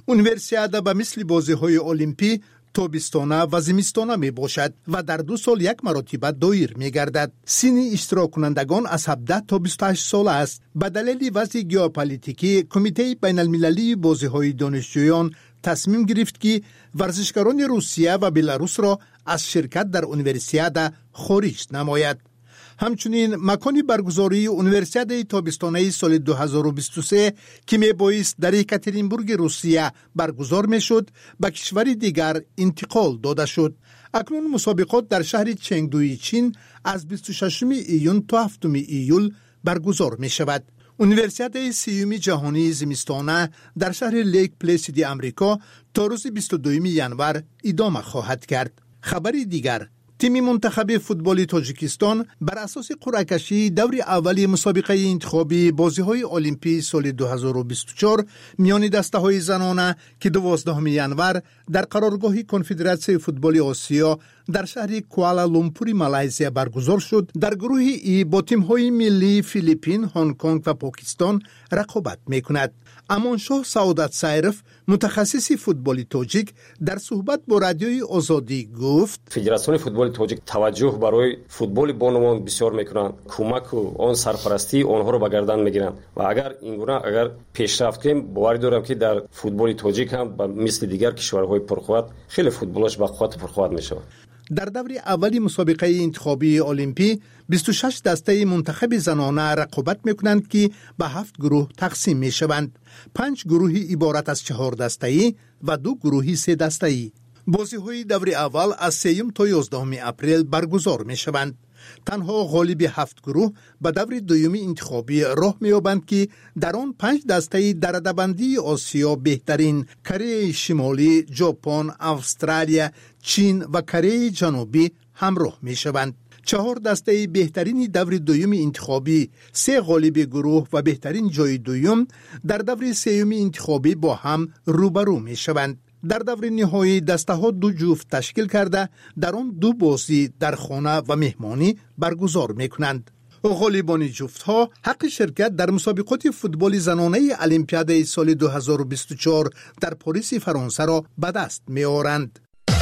اونیورسیادا به مثل بازی‌های المپی تابستانه و زمستانه می باشد و در دو سال یک مرتبه دایر می گردد. سن اشتراک کنندگان از هفده تا بیست و هشت سال است. به دلیل وضع ژئوپلیتیکی کمیته بین المللی بازی‌های دانشجویان تصمیم گرفت که ورزشکاران روسیه و بلاروس را از شرکت در اونیورسیادا خارج نماید. همچنین مکان برگزاری اونیورسیاد تابستانه سال دو هزار و بیست و سه که می بایست در یکاترینبورگ روسیه برگزار می شد به کشور دیگر انتقال داده شد. اکنون مسابقات در شهر چنگدوی چین از بیست و ششم ایون تا هفتم ایول برگزار می شود. اونیورسیاد سیوم جهانی زمستانه در شهر لیک پلیسیدی امریکا تا روز بیست و دوم ژانویه ادامه خواهد کرد. خبر دیگر، تیم منتخب فوتبال تاجیکستان بر اساس قرعه کشی دور اول مسابقه انتخابی بازی‌های المپی سال دو هزار و بیست و چهار میان دسته‌های زنانه که دوازدهم ژانویه در قرارگاه کنفدراسیون فوتبال آسیا در شهر کوالالامپور مالزی برگزار شد، در گروه ای با تیم‌های ملی فیلیپین، هنگ کنگ و پاکستان رقابت می‌کند. امانشاه سعادت سایرف متخصص فوتبال تاجیک در صحبت با رادیوی آزادی گفت: فدراسیون فوتبال تاجیک توجه برای فوتبال بانوان بسیار میکنند، کمک و آن سرپرستی آنها را به گردن میگیرند و اگر این گونه اگر پیشرفت کنیم باور دارم که در فوتبال تاجیک هم مثل دیگر کشورهای پرقدرت خیلی فوتبالش با قوت پرقدرت میشود. در دور اول مسابقه انتخابی المپی بیست و شش دسته منتخب زنانه رقابت میکنند که به هفت گروه تقسیم میشوند. پنج گروهی عبارت از چهار دسته‌ای و دو گروهی سه دسته‌ای. بازی‌های دور اول از سوم تا یازدهم اپریل برگزار میشوند. تنها غالب هفت گروه به دور دوم انتخابی راه می‌یابند که در آن پنج دسته درجه‌بندی آسیا بهترین کره شمالی، ژاپن، استرالیا، چین و کره جنوبی همراه می‌شوند. چهار دسته بهترین دور دوم انتخابی، سه غالب گروه و بهترین جای دوم در دور سوم انتخابی با هم روبرو می‌شوند. در دور نهایی دسته ها دو جفت تشکیل کرده در آن دو بازی در خانه و مهمانی برگزار میکنند. غالبان جفت ها حق شرکت در مسابقات فوتبال زنانه المپیاد سال دو هزار و بیست و چهار در پاریس فرانسه را به دست میآورند.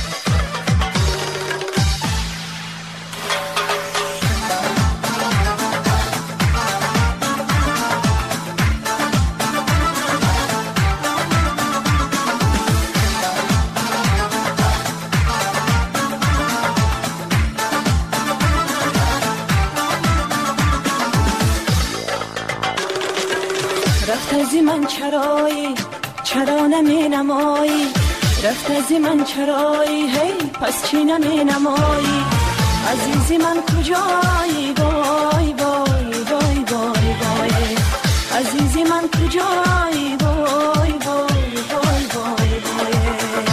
رفت من چرایی چرا نمی نمایی، رفت از من چرایی هی پس چی نمی نمایی، عزیزی من کجایی وای وای وای وای وای، عزیزی من کجایی وای وای وای وای وای.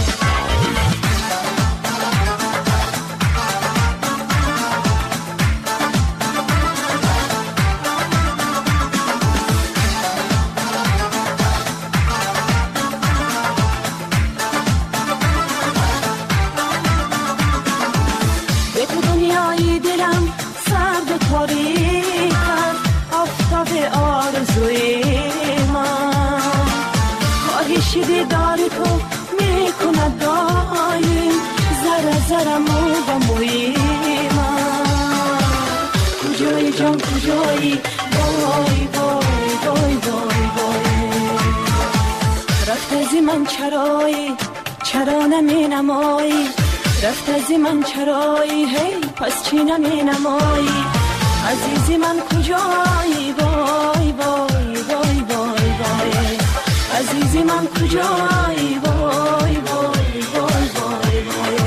دیداری تو میکند دایم زره زره مو و موی من، کجایی جان کجایی وای وای وای وای وای. رفت از من چرایی چرا نمی نمایی، رفت از من چرایی هی پس چی نمی نمایی، عزیزی من کجایی وای وای وای وای وای، عزیزی من کجایی وای وای وای وای وای.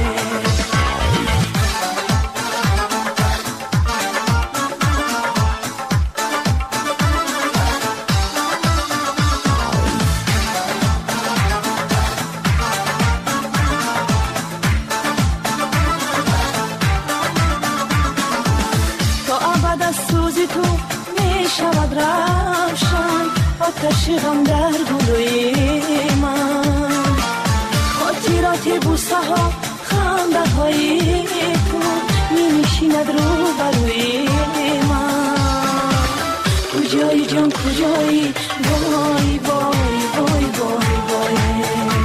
تا ابد از سوزی تو می شود روشن، آتش غم در گلوی من، خاطرات بوسه ها خنده های تو می نشیند رو بروی من، کجایی جان کجایی وای وای وای وای وای.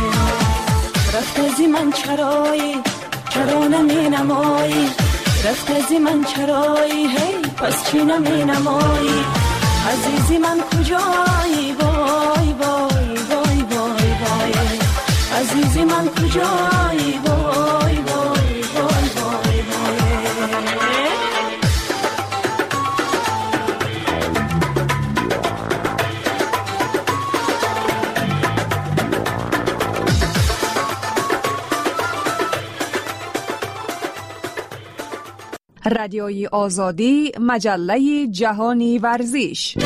چرایی چرا نمی نمایی رفت از من چرایی هی پس چی نمی نمایی عزیزی من کجایی وای وای وای وای وای عزیزی من کجایی وای وای وای وای وای رادیوی آزادی مجله جهانی ورزش.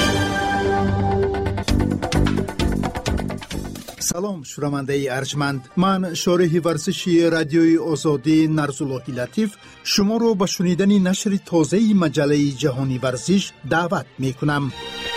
سلام شنونده ارجمند، من شارح ورزشی رادیوی آزادی نرزاللهی لطیف شما رو به شنیدن نشر تازه مجله جهانی ورزش دعوت می کنم.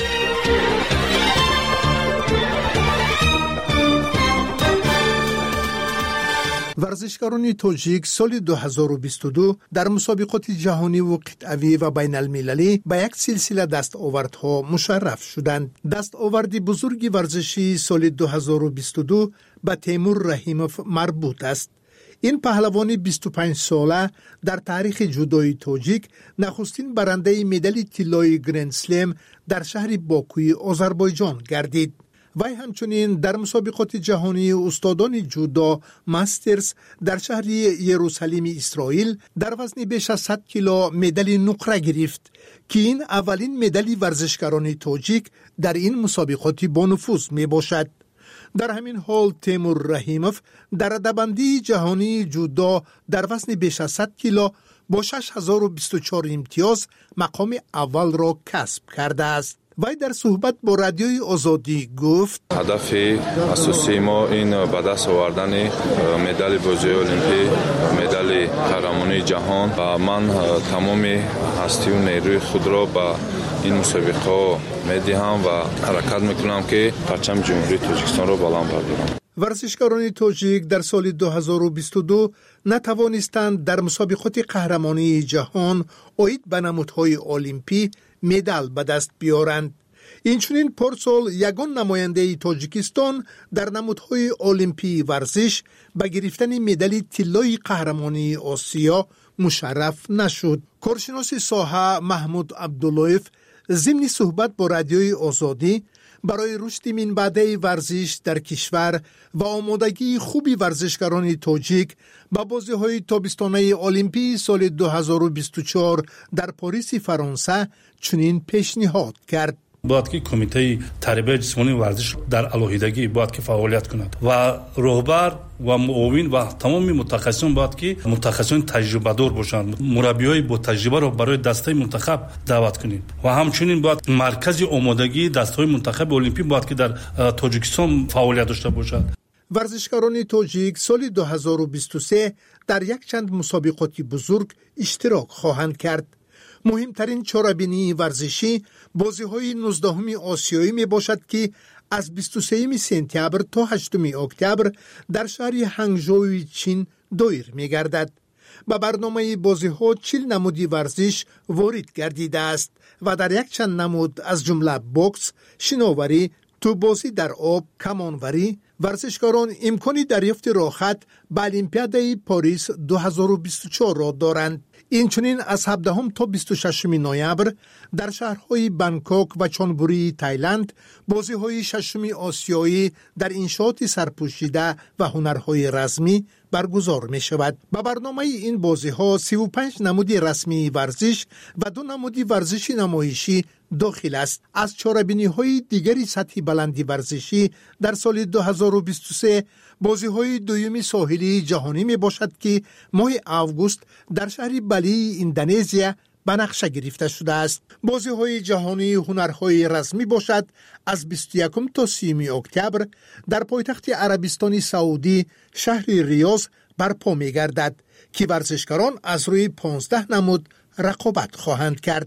ورزشکاران تاجیک سال دو هزار و بیست و دو در مسابقات جهانی و قطعی و بین المللی به یک سلسله دستاوردها مشرف شدند. دستاورد بزرگ ورزشی سال دو هزار و بیست و دو به تیمور رحیموف مربوط است. این پهلوان بیست و پنج ساله در تاریخ جودوی تاجیک نخستین برنده مدال طلای گرند اسلم در شهر باکوی آذربایجان گردید. وی همچنین در مسابقات جهانی استادان جودو ماسترز در شهر یروشلیم اسرائیل در وزن بیش از صد کیلو مدال نقره گرفت که این اولین مدال ورزشکاران تاجیک در این مسابقات با نفوذ می باشد. در همین حال تیمور رحیموف در رده‌بندی جهانی جودو در وزن بیش از صد کیلو با شش هزار و بیست و چهار امتیاز مقام اول را کسب کرده است. وی در صحبت با رادیوی آزادی گفت هدف اساسی ما این به دست آوردن مدال بازی المپیک، مدال قهرمانی جهان و من تمام هستی و نیروی خود را به این مسابقه میدهم و حرکت میکنم که پرچم جمهوری تاجیکستان را بلند بردارم. ورزشکاران تاجیک در سال دو هزار و بیست و دو نتوانستند در مسابقات قهرمانی جهان عاید به نمودهای المپی مدال به دست بیارند. اینچنین پارسال یگان نماینده تاجیکستان در نمودهای المپی ورزش به گرفتن مدال طلای قهرمانی آسیا مشرف نشد. کارشناس ساحه محمود عبداللهیف ضمن صحبت با رادیوی آزادی برای رشد منبعه ورزش در کشور و آمادگی خوبی ورزشکاران تاجیک به بازی‌های تابستانه المپی سال دو هزار و بیست و چهار در پاریس فرانسه چنین پیشنهاد کرد. باید که کمیته تربیت جسمانی ورزش در علیحدگی باید که فعالیت کند و رهبر و معاون و تمام متخصصان باید که متخصصان تجربه دار باشند. مربیای با تجربه را برای دسته منتخب دعوت کنیم و همچنین باید مرکز آمادگی دسته منتخب المپیک باید که در تاجیکستان فعالیت داشته باشد. ورزشکاران تاجیک سال دو هزار و بیست و سه در یک چند مسابقات بزرگ اشتراک خواهند کرد. مهمترین چاره‌بینی ورزشی بازی‌های نوزدهم آسیایی می باشد که از بیست و سوم سپتامبر تا هشتم اکتبر در شهر هنگژوی چین دایر می گردد. به برنامه بازی‌ها چهل نمودی ورزش وارد گردیده است و در یک چند نمود از جمله بوکس، شناوری، توپ‌بازی در آب، کمانوری، ورزشکاران امکانی دریافت راحت به المپیاد پاریس دو هزار و بیست و چهار را دارند. اینچنین از هفدهم تا بیست و ششم نوامبر در شهرهای بانکوک و چونبوری تایلند بازی‌های ششم آسیایی در انشاءات سرپوشیده و هنرهای رزمی برگزار می شود. به برنامه این بازی‌ها سی و پنج نمودی رسمی ورزش و دو نمودی ورزشی نمایشی داخل است. از چاره‌بینی‌های دیگری سطح بلندی ورزشی در سال دو هزار و بیست و سه بازی‌های دویمی ساحلی جهانی می باشد که ماه آگوست در شهر بالی اندونزیا به نقشه گرفته شده است. بازی‌های جهانی هنرهای رزمی باشد از بیست و یکم تا سی اکتبر در پایتخت عربستان سعودی شهر ریاض برپا می‌گردد که ورزشکاران از روی پانزده نمود رقابت خواهند کرد.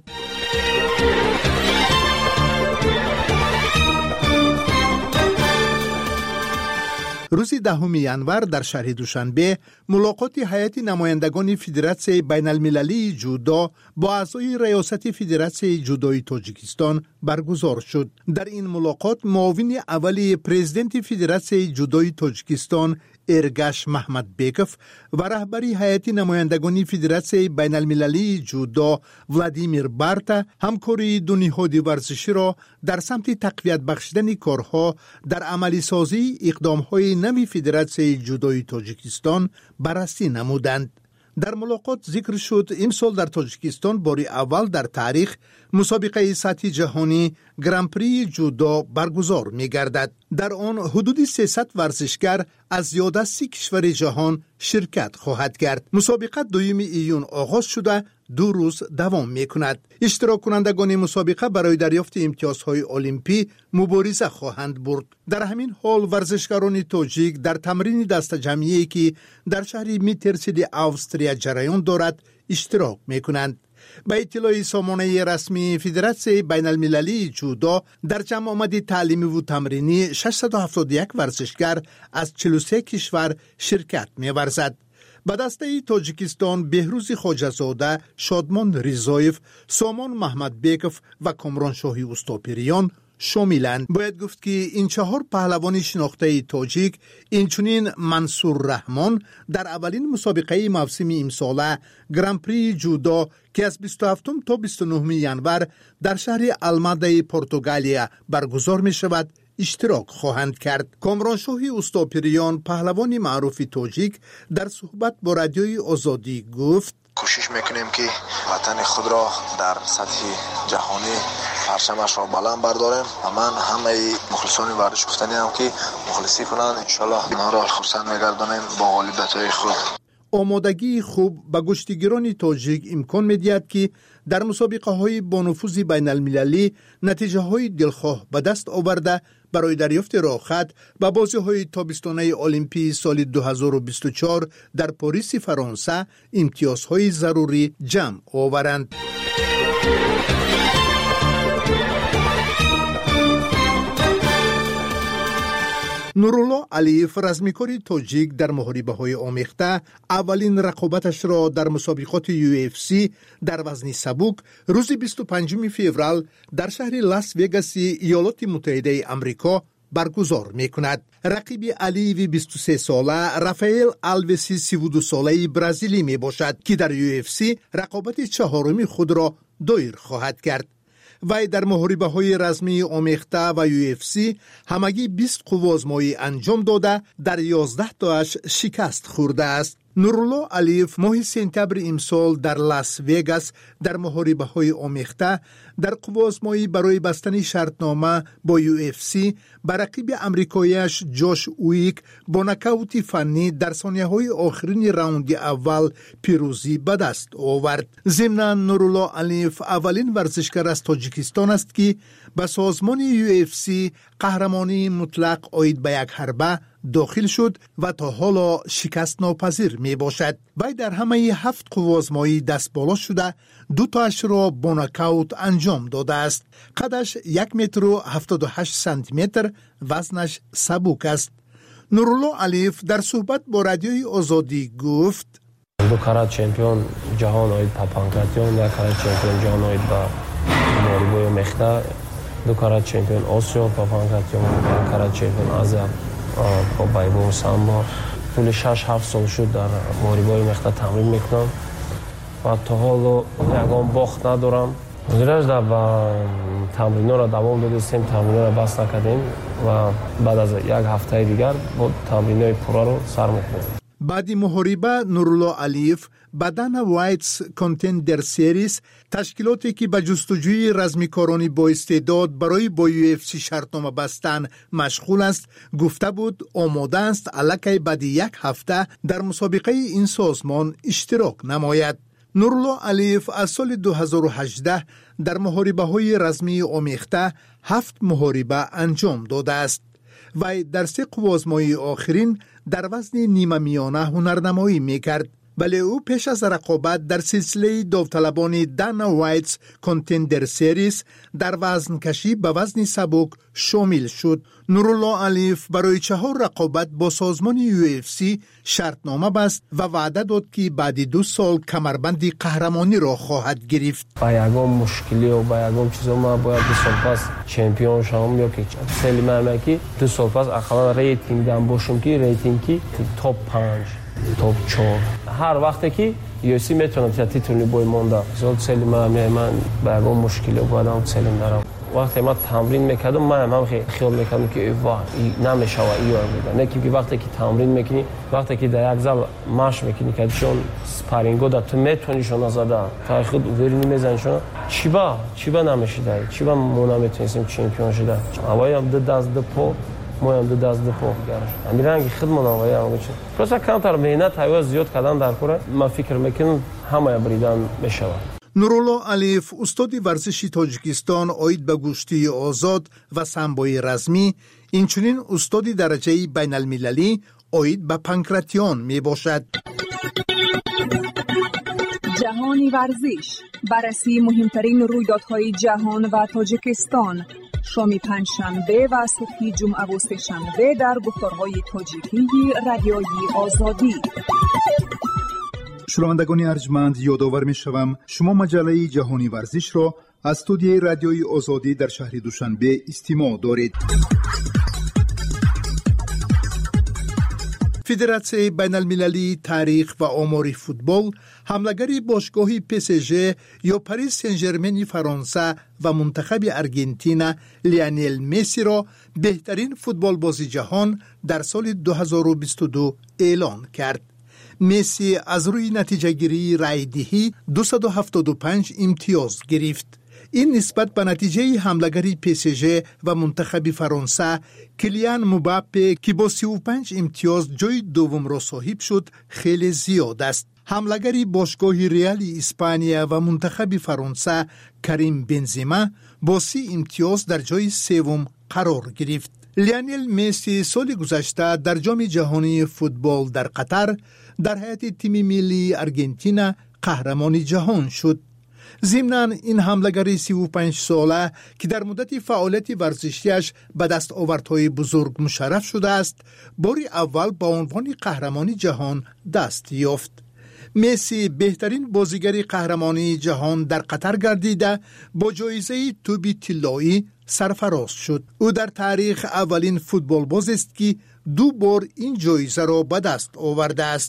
روز دهم ینور در شهر دوشنبه ملاقات هیئت نمایندگان فدراسیون بین المللی جودو با اعضای ریاست فدراسیون جودوی تاجیکستان برگزار شد. در این ملاقات معاون اولی پرزیدنت فدراسیون جودوی تاجیکستان ارگاش محمد بیکوف و رهبری هیئت نمایندگان فدراسیون بین المللی جودو ولادیمیر بارتا همکاری دو نهاد ورزشی را در سمت تقویت بخشیدن کارها در عملی سازی اقدام‌های نوی فدراسیون جودوی تاجیکستان بررسی نمودند. در ملاقات ذکر شد امسال در تاجیکستان بار اول در تاریخ مسابقه سطحی جهانی گران پری جودو برگزار می گردد. در آن حدود سیصد ورزشگر از یازده کشور جهان شرکت خواهد کرد. مسابقه دوم ایون آغاز شده دو روز دوام می کند. اشتراک کنندگان مسابقه برای دریافت امتیازهای المپی مبارزه خواهند برد. در همین حال ورزشکاران تاجیک در تمرین دست جمعی که در شهر میترسیل استرالیا جریان دارد اشتراک می کنند. به اطلاع سامانه رسمی فدراسیون بین المللی جودو در جمع آمد تعلیمی و تمرینی ششصد و هفتاد و یک ورزشگر از چهل و سه کشور شرکت می ورزد. به دسته تاجیکستان بهروز خواجه‌زاده، شادمان ریزایف، سامان محمد بیکوف و کامران شاهی استاپریان شاملند. باید گفت که این چهار پهلوان شناخته تاجیک اینچنین منصور رحمان در اولین مسابقه موسم امساله گران پری جودو که از بیست و هفتم تا بیست و نهم ینور در شهر الماده پرتغالیا برگزار می شود اشتراک خواهند کرد. کامران شاهی استاپریان پهلوان معروف تاجیک در صحبت با رادیوی آزادی گفت کوشش میکنیم که وطن خود را در سطح جهانی پرچمش را بلند برداریم و من همه مخلصان ورزش گفتنی هم که مخلصی کنند انشالله ما را خرسند میگردانیم با غالبیت خود. آمادگی خوب به گشتیگران تاجیک امکان می‌دهد که در مسابقه های با نفوذ بین المللی نتیجه های دلخواه به دست آورده برای دریافت راحت به بازی های تابستانه المپی سال دو هزار و بیست و چهار در پاریس فرانسه امتیازهای ضروری جمع آورند. نورالله علیف رزمیکاری تاجیک در محاربه های آمیخته اولین رقابتش را در مسابقات یو اف سی در وزن سبک روز بیست و پنجم فوریه در شهر لاس وگاس ایالات متحده آمریکا برگزار می کند. رقیب علیوی بیست و سه ساله رافائل آلوسی سی و دو ساله برزیلی می باشد که در یو اف سی رقابت چهارمی خود را دایر خواهد کرد. وی در محاربه های رزمی آمیخته و یو اف سی همگی بیست قوازمایی انجام داده در یازده تاش شکست خورده است. نورالله علیف ماه سپتامبر امسال در لاس وگاس در محاربه های آمیخته در قوازمایی برای بستن شرطنامه با یو اف سی بر رقیب امریکاییش جوش اویک با نکاوت فنی در ثانیه های آخرین راوند اول پیروزی به دست آورد. ضمناً نورالله علیف اولین ورزشکار از تاجیکستان است که به سازمان یو اف سی قهرمانی مطلق عاید به یک حربه داخل شد و تا حالا شکست ناپذیر می باشد. وی در همه هفت قوازمایی دست بالا شده دو تاش را با ناکاوت انجام داده است. قدش یک متر و هفتاد و هشت سانتی متر، وزنش سبک است. نورالله علیف در صحبت با رادیوی آزادی گفت دو کرات چمپیون جهان آید با پانکراتیون، یک کرات چمپیون جهان آید با محاربه آمیخته، دو کرات چمپیون آسیا با پانکراتیون، یک کرات چمپیون آسیا با بایبو سامبا. طول شش هفت سال شد در محاربه آمیخته تمرین میکنم و تا حالا یگان باخت ندارم. گذشته و تمرین‌ها را دوام دادیم، تمرین‌ها را بس نکردیم و بعد از یک هفته دیگر با تمرین‌های پورا رو سر می‌کنیم. بعد محاربه نورالله علیف بدن وایتس کانتندر سریز تشکیلاتی که به جستجوی رزمیکارانی با استعداد برای با یو اف سی شرطنامه بستن مشغول است گفته بود آماده است الکی بعد یک هفته در مسابقه این سازمان اشتراک نماید. نورالله علیف از سال دو هزار و هجده در محاربه های رزمی آمیخته هفت محاربه انجام داده است و در سه قوازمایی آخرین در وزن نیمه میانه هنرنمایی میکرد. ولی او پیش از رقابت در سلسله داوطلبان دانا وایتس کانتندر سریز در وزن کشی به وزن سبک شامل شد. نورالله علیف برای چهار رقابت با سازمان یو اف سی شرطنامه بست و وعده داد که بعد دو سال کمربند قهرمانی را خواهد گرفت. با یگام مشکلی و با یگام چیزا ما باید دو سال پس چمپیون شوم یا که سلیم امکی دو سال پس اقلا ریتینگ دام باشم که ریتینگی توپ پنج توپ چهار هر وقتی که یو اف سی میتونم تا تیتونی بای مونده زود سلیم امی من با یگام مشکلی و بعدم سلیم دارم. وقتی ما تمرین میکردم من هم خیلی خیال میکردم که واه نمیشه و ایو میگه نه که وقتی که تمرین میکنی وقتی که در یک زال ماش میکنی که چون سپارینگو دا تو میتونی شون زده تا خود ورنی میزنی شون چی با چی با نمیشه دای چی با ما نمیتونیم چمپیون شده اوای هم دو دست دو پو ما هم دو دست دو پو گرش امیرانگی خدمت اوای هم چه پس کانتر مهنت های زیاد کردن در کوره ما فکر میکنم همه بریدن میشه. نورالله علیف استاد ورزشی تاجیکستان آید به گشتی آزاد و سامبوی رزمی اینچنین استاد درجه بین المللی آید به پانکراتیون می باشد. جهانی ورزش بررسی مهمترین رویدادهای جهان و تاجیکستان شام پنجشنبه و صبح جمعه و سه‌شنبه در گفتارهای تاجیکی رادیوی آزادی. شنوندگان ارجمند یادآور می‌شوم شما مجله جهانی ورزش را از استودیوی رادیوی آزادی در شهر دوشنبه استماع دارید. فدراسیون بین المللی تاریخ و آمار فوتبال حملگری باشگاه پی اس جی یا پاریس سن ژرمن فرانسه و منتخب ارژانتین لیونل مسی را بهترین فوتبال بازی جهان در سال دو هزار و بیست و دو اعلان کرد. مسی از روی نتیجه گیری رای دهی دویست و هفتاد و پنج امتیاز گرفت. این نسبت به نتیجه حملگری پی اس جی و منتخب فرانسه کلیان مباپه که با سی و پنج امتیاز جای دوم را صاحب شد خیلی زیاد است. حملگری باشگاه ریال اسپانیا و منتخب فرانسه کریم بنزما با سی امتیاز در جای سوم قرار گرفت. لیونل مسی سال گذشته در جام جهانی فوتبال در قطر در هیئت تیم ملی ارژانتین قهرمان جهان شد. ضمناً این حملگر سی و پنج ساله که در مدت فعالیت ورزشیش به دستاوردهای بزرگ مشرف شده است، بار اول با عنوان قهرمان جهان دست یافت. مسی بهترین بازیگر قهرمانی جهان در قطر گردیده با جایزه توپ طلایی سرفراز شد. او در تاریخ اولین فوتبال باز است که دو بار این جایزه را به دست آورده است.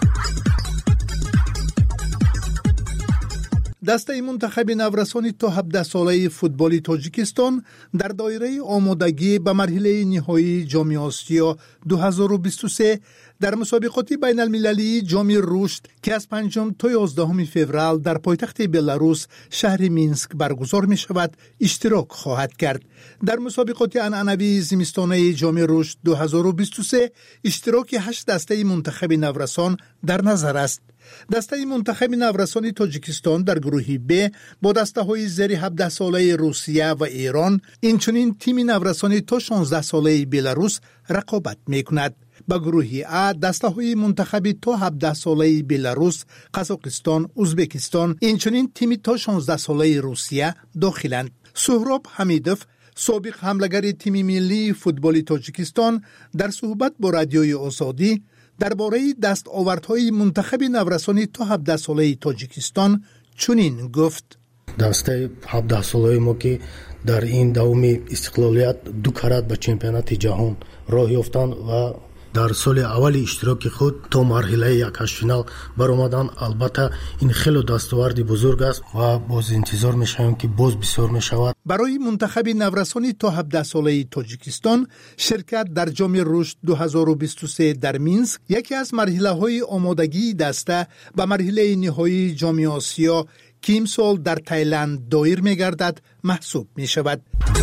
دسته منتخب نورسان تا هفده ساله فوتبال تاجیکستان در دایره آمادگی به مرحله نهایی جام آسیا دو هزار و بیست و سه در مسابقات بین المللی جام رشد که از پنجم تا یازدهم فوریه در پایتخت بلاروس شهر مینسک برگزار می شود اشتراک خواهد کرد. در مسابقات عنعنوی زمستانه جام رشد دو هزار و بیست و سه اشتراک هشت دسته منتخب نورسان در نظر است. دسته منتخب نورسان تاجیکستان در گروه ب با دسته های زیر هفده ساله روسیه و ایران، اینچنین تیم نورسان تا شانزده ساله بلاروس رقابت می کند. با گروه ا دسته های منتخب تا هفده ساله بلاروس، قزاقستان، ازبکستان، اینچنین تیم تا شانزده ساله روسیه داخلند. سهراب حمیدوف، سابق حملگر تیم ملی فوتبال تاجیکستان، در صحبت با رادیوی آزادی درباره دستاوردهای منتخب نورسان تا هفده ساله تاجیکستان چنین گفت: دسته هفده ساله ما که در این دوم استقلالیت دو کرات به چمپیونات جهان راه یافتند و در سال اول اشتراک خود تا مرحله یک هشت فینال برآمدند. البته این خیلی دستاورد بزرگ است و باز انتظار می‌شویم که باز بسیار می‌شود. برای منتخب نورسان تا هفده ساله تاجیکستان شرکت در جام رشد دو هزار و بیست و سه در مینسک یکی از مرحله‌های آمادگی دسته به مرحله نهایی جام آسیا که امسال در تایلند دایر می‌گردد محسوب می‌شود.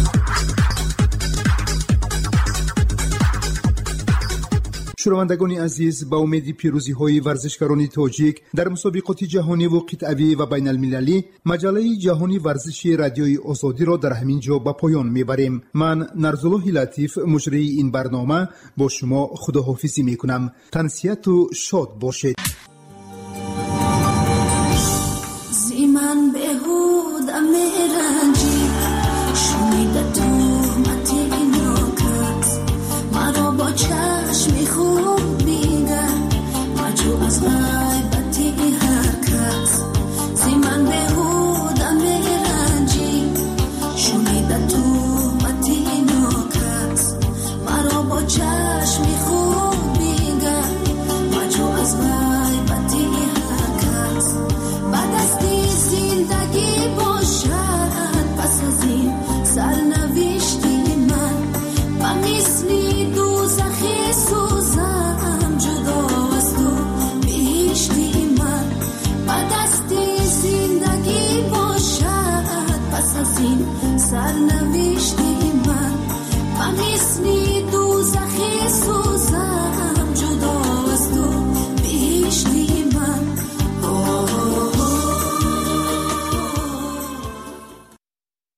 شنوندگان عزیز، با امید پیروزی های ورزشکاران تاجیک در مسابقات جهانی و قطعی و بین المللی، مجله جهانی ورزشی رادیوی آزادی را در همین جا به پایان میبریم. من نرزالله لطیف مجری این برنامه با شما خداحافظی میکنم. تنسیت و شاد باشید. هستیم سرنوشتی من غم اسمی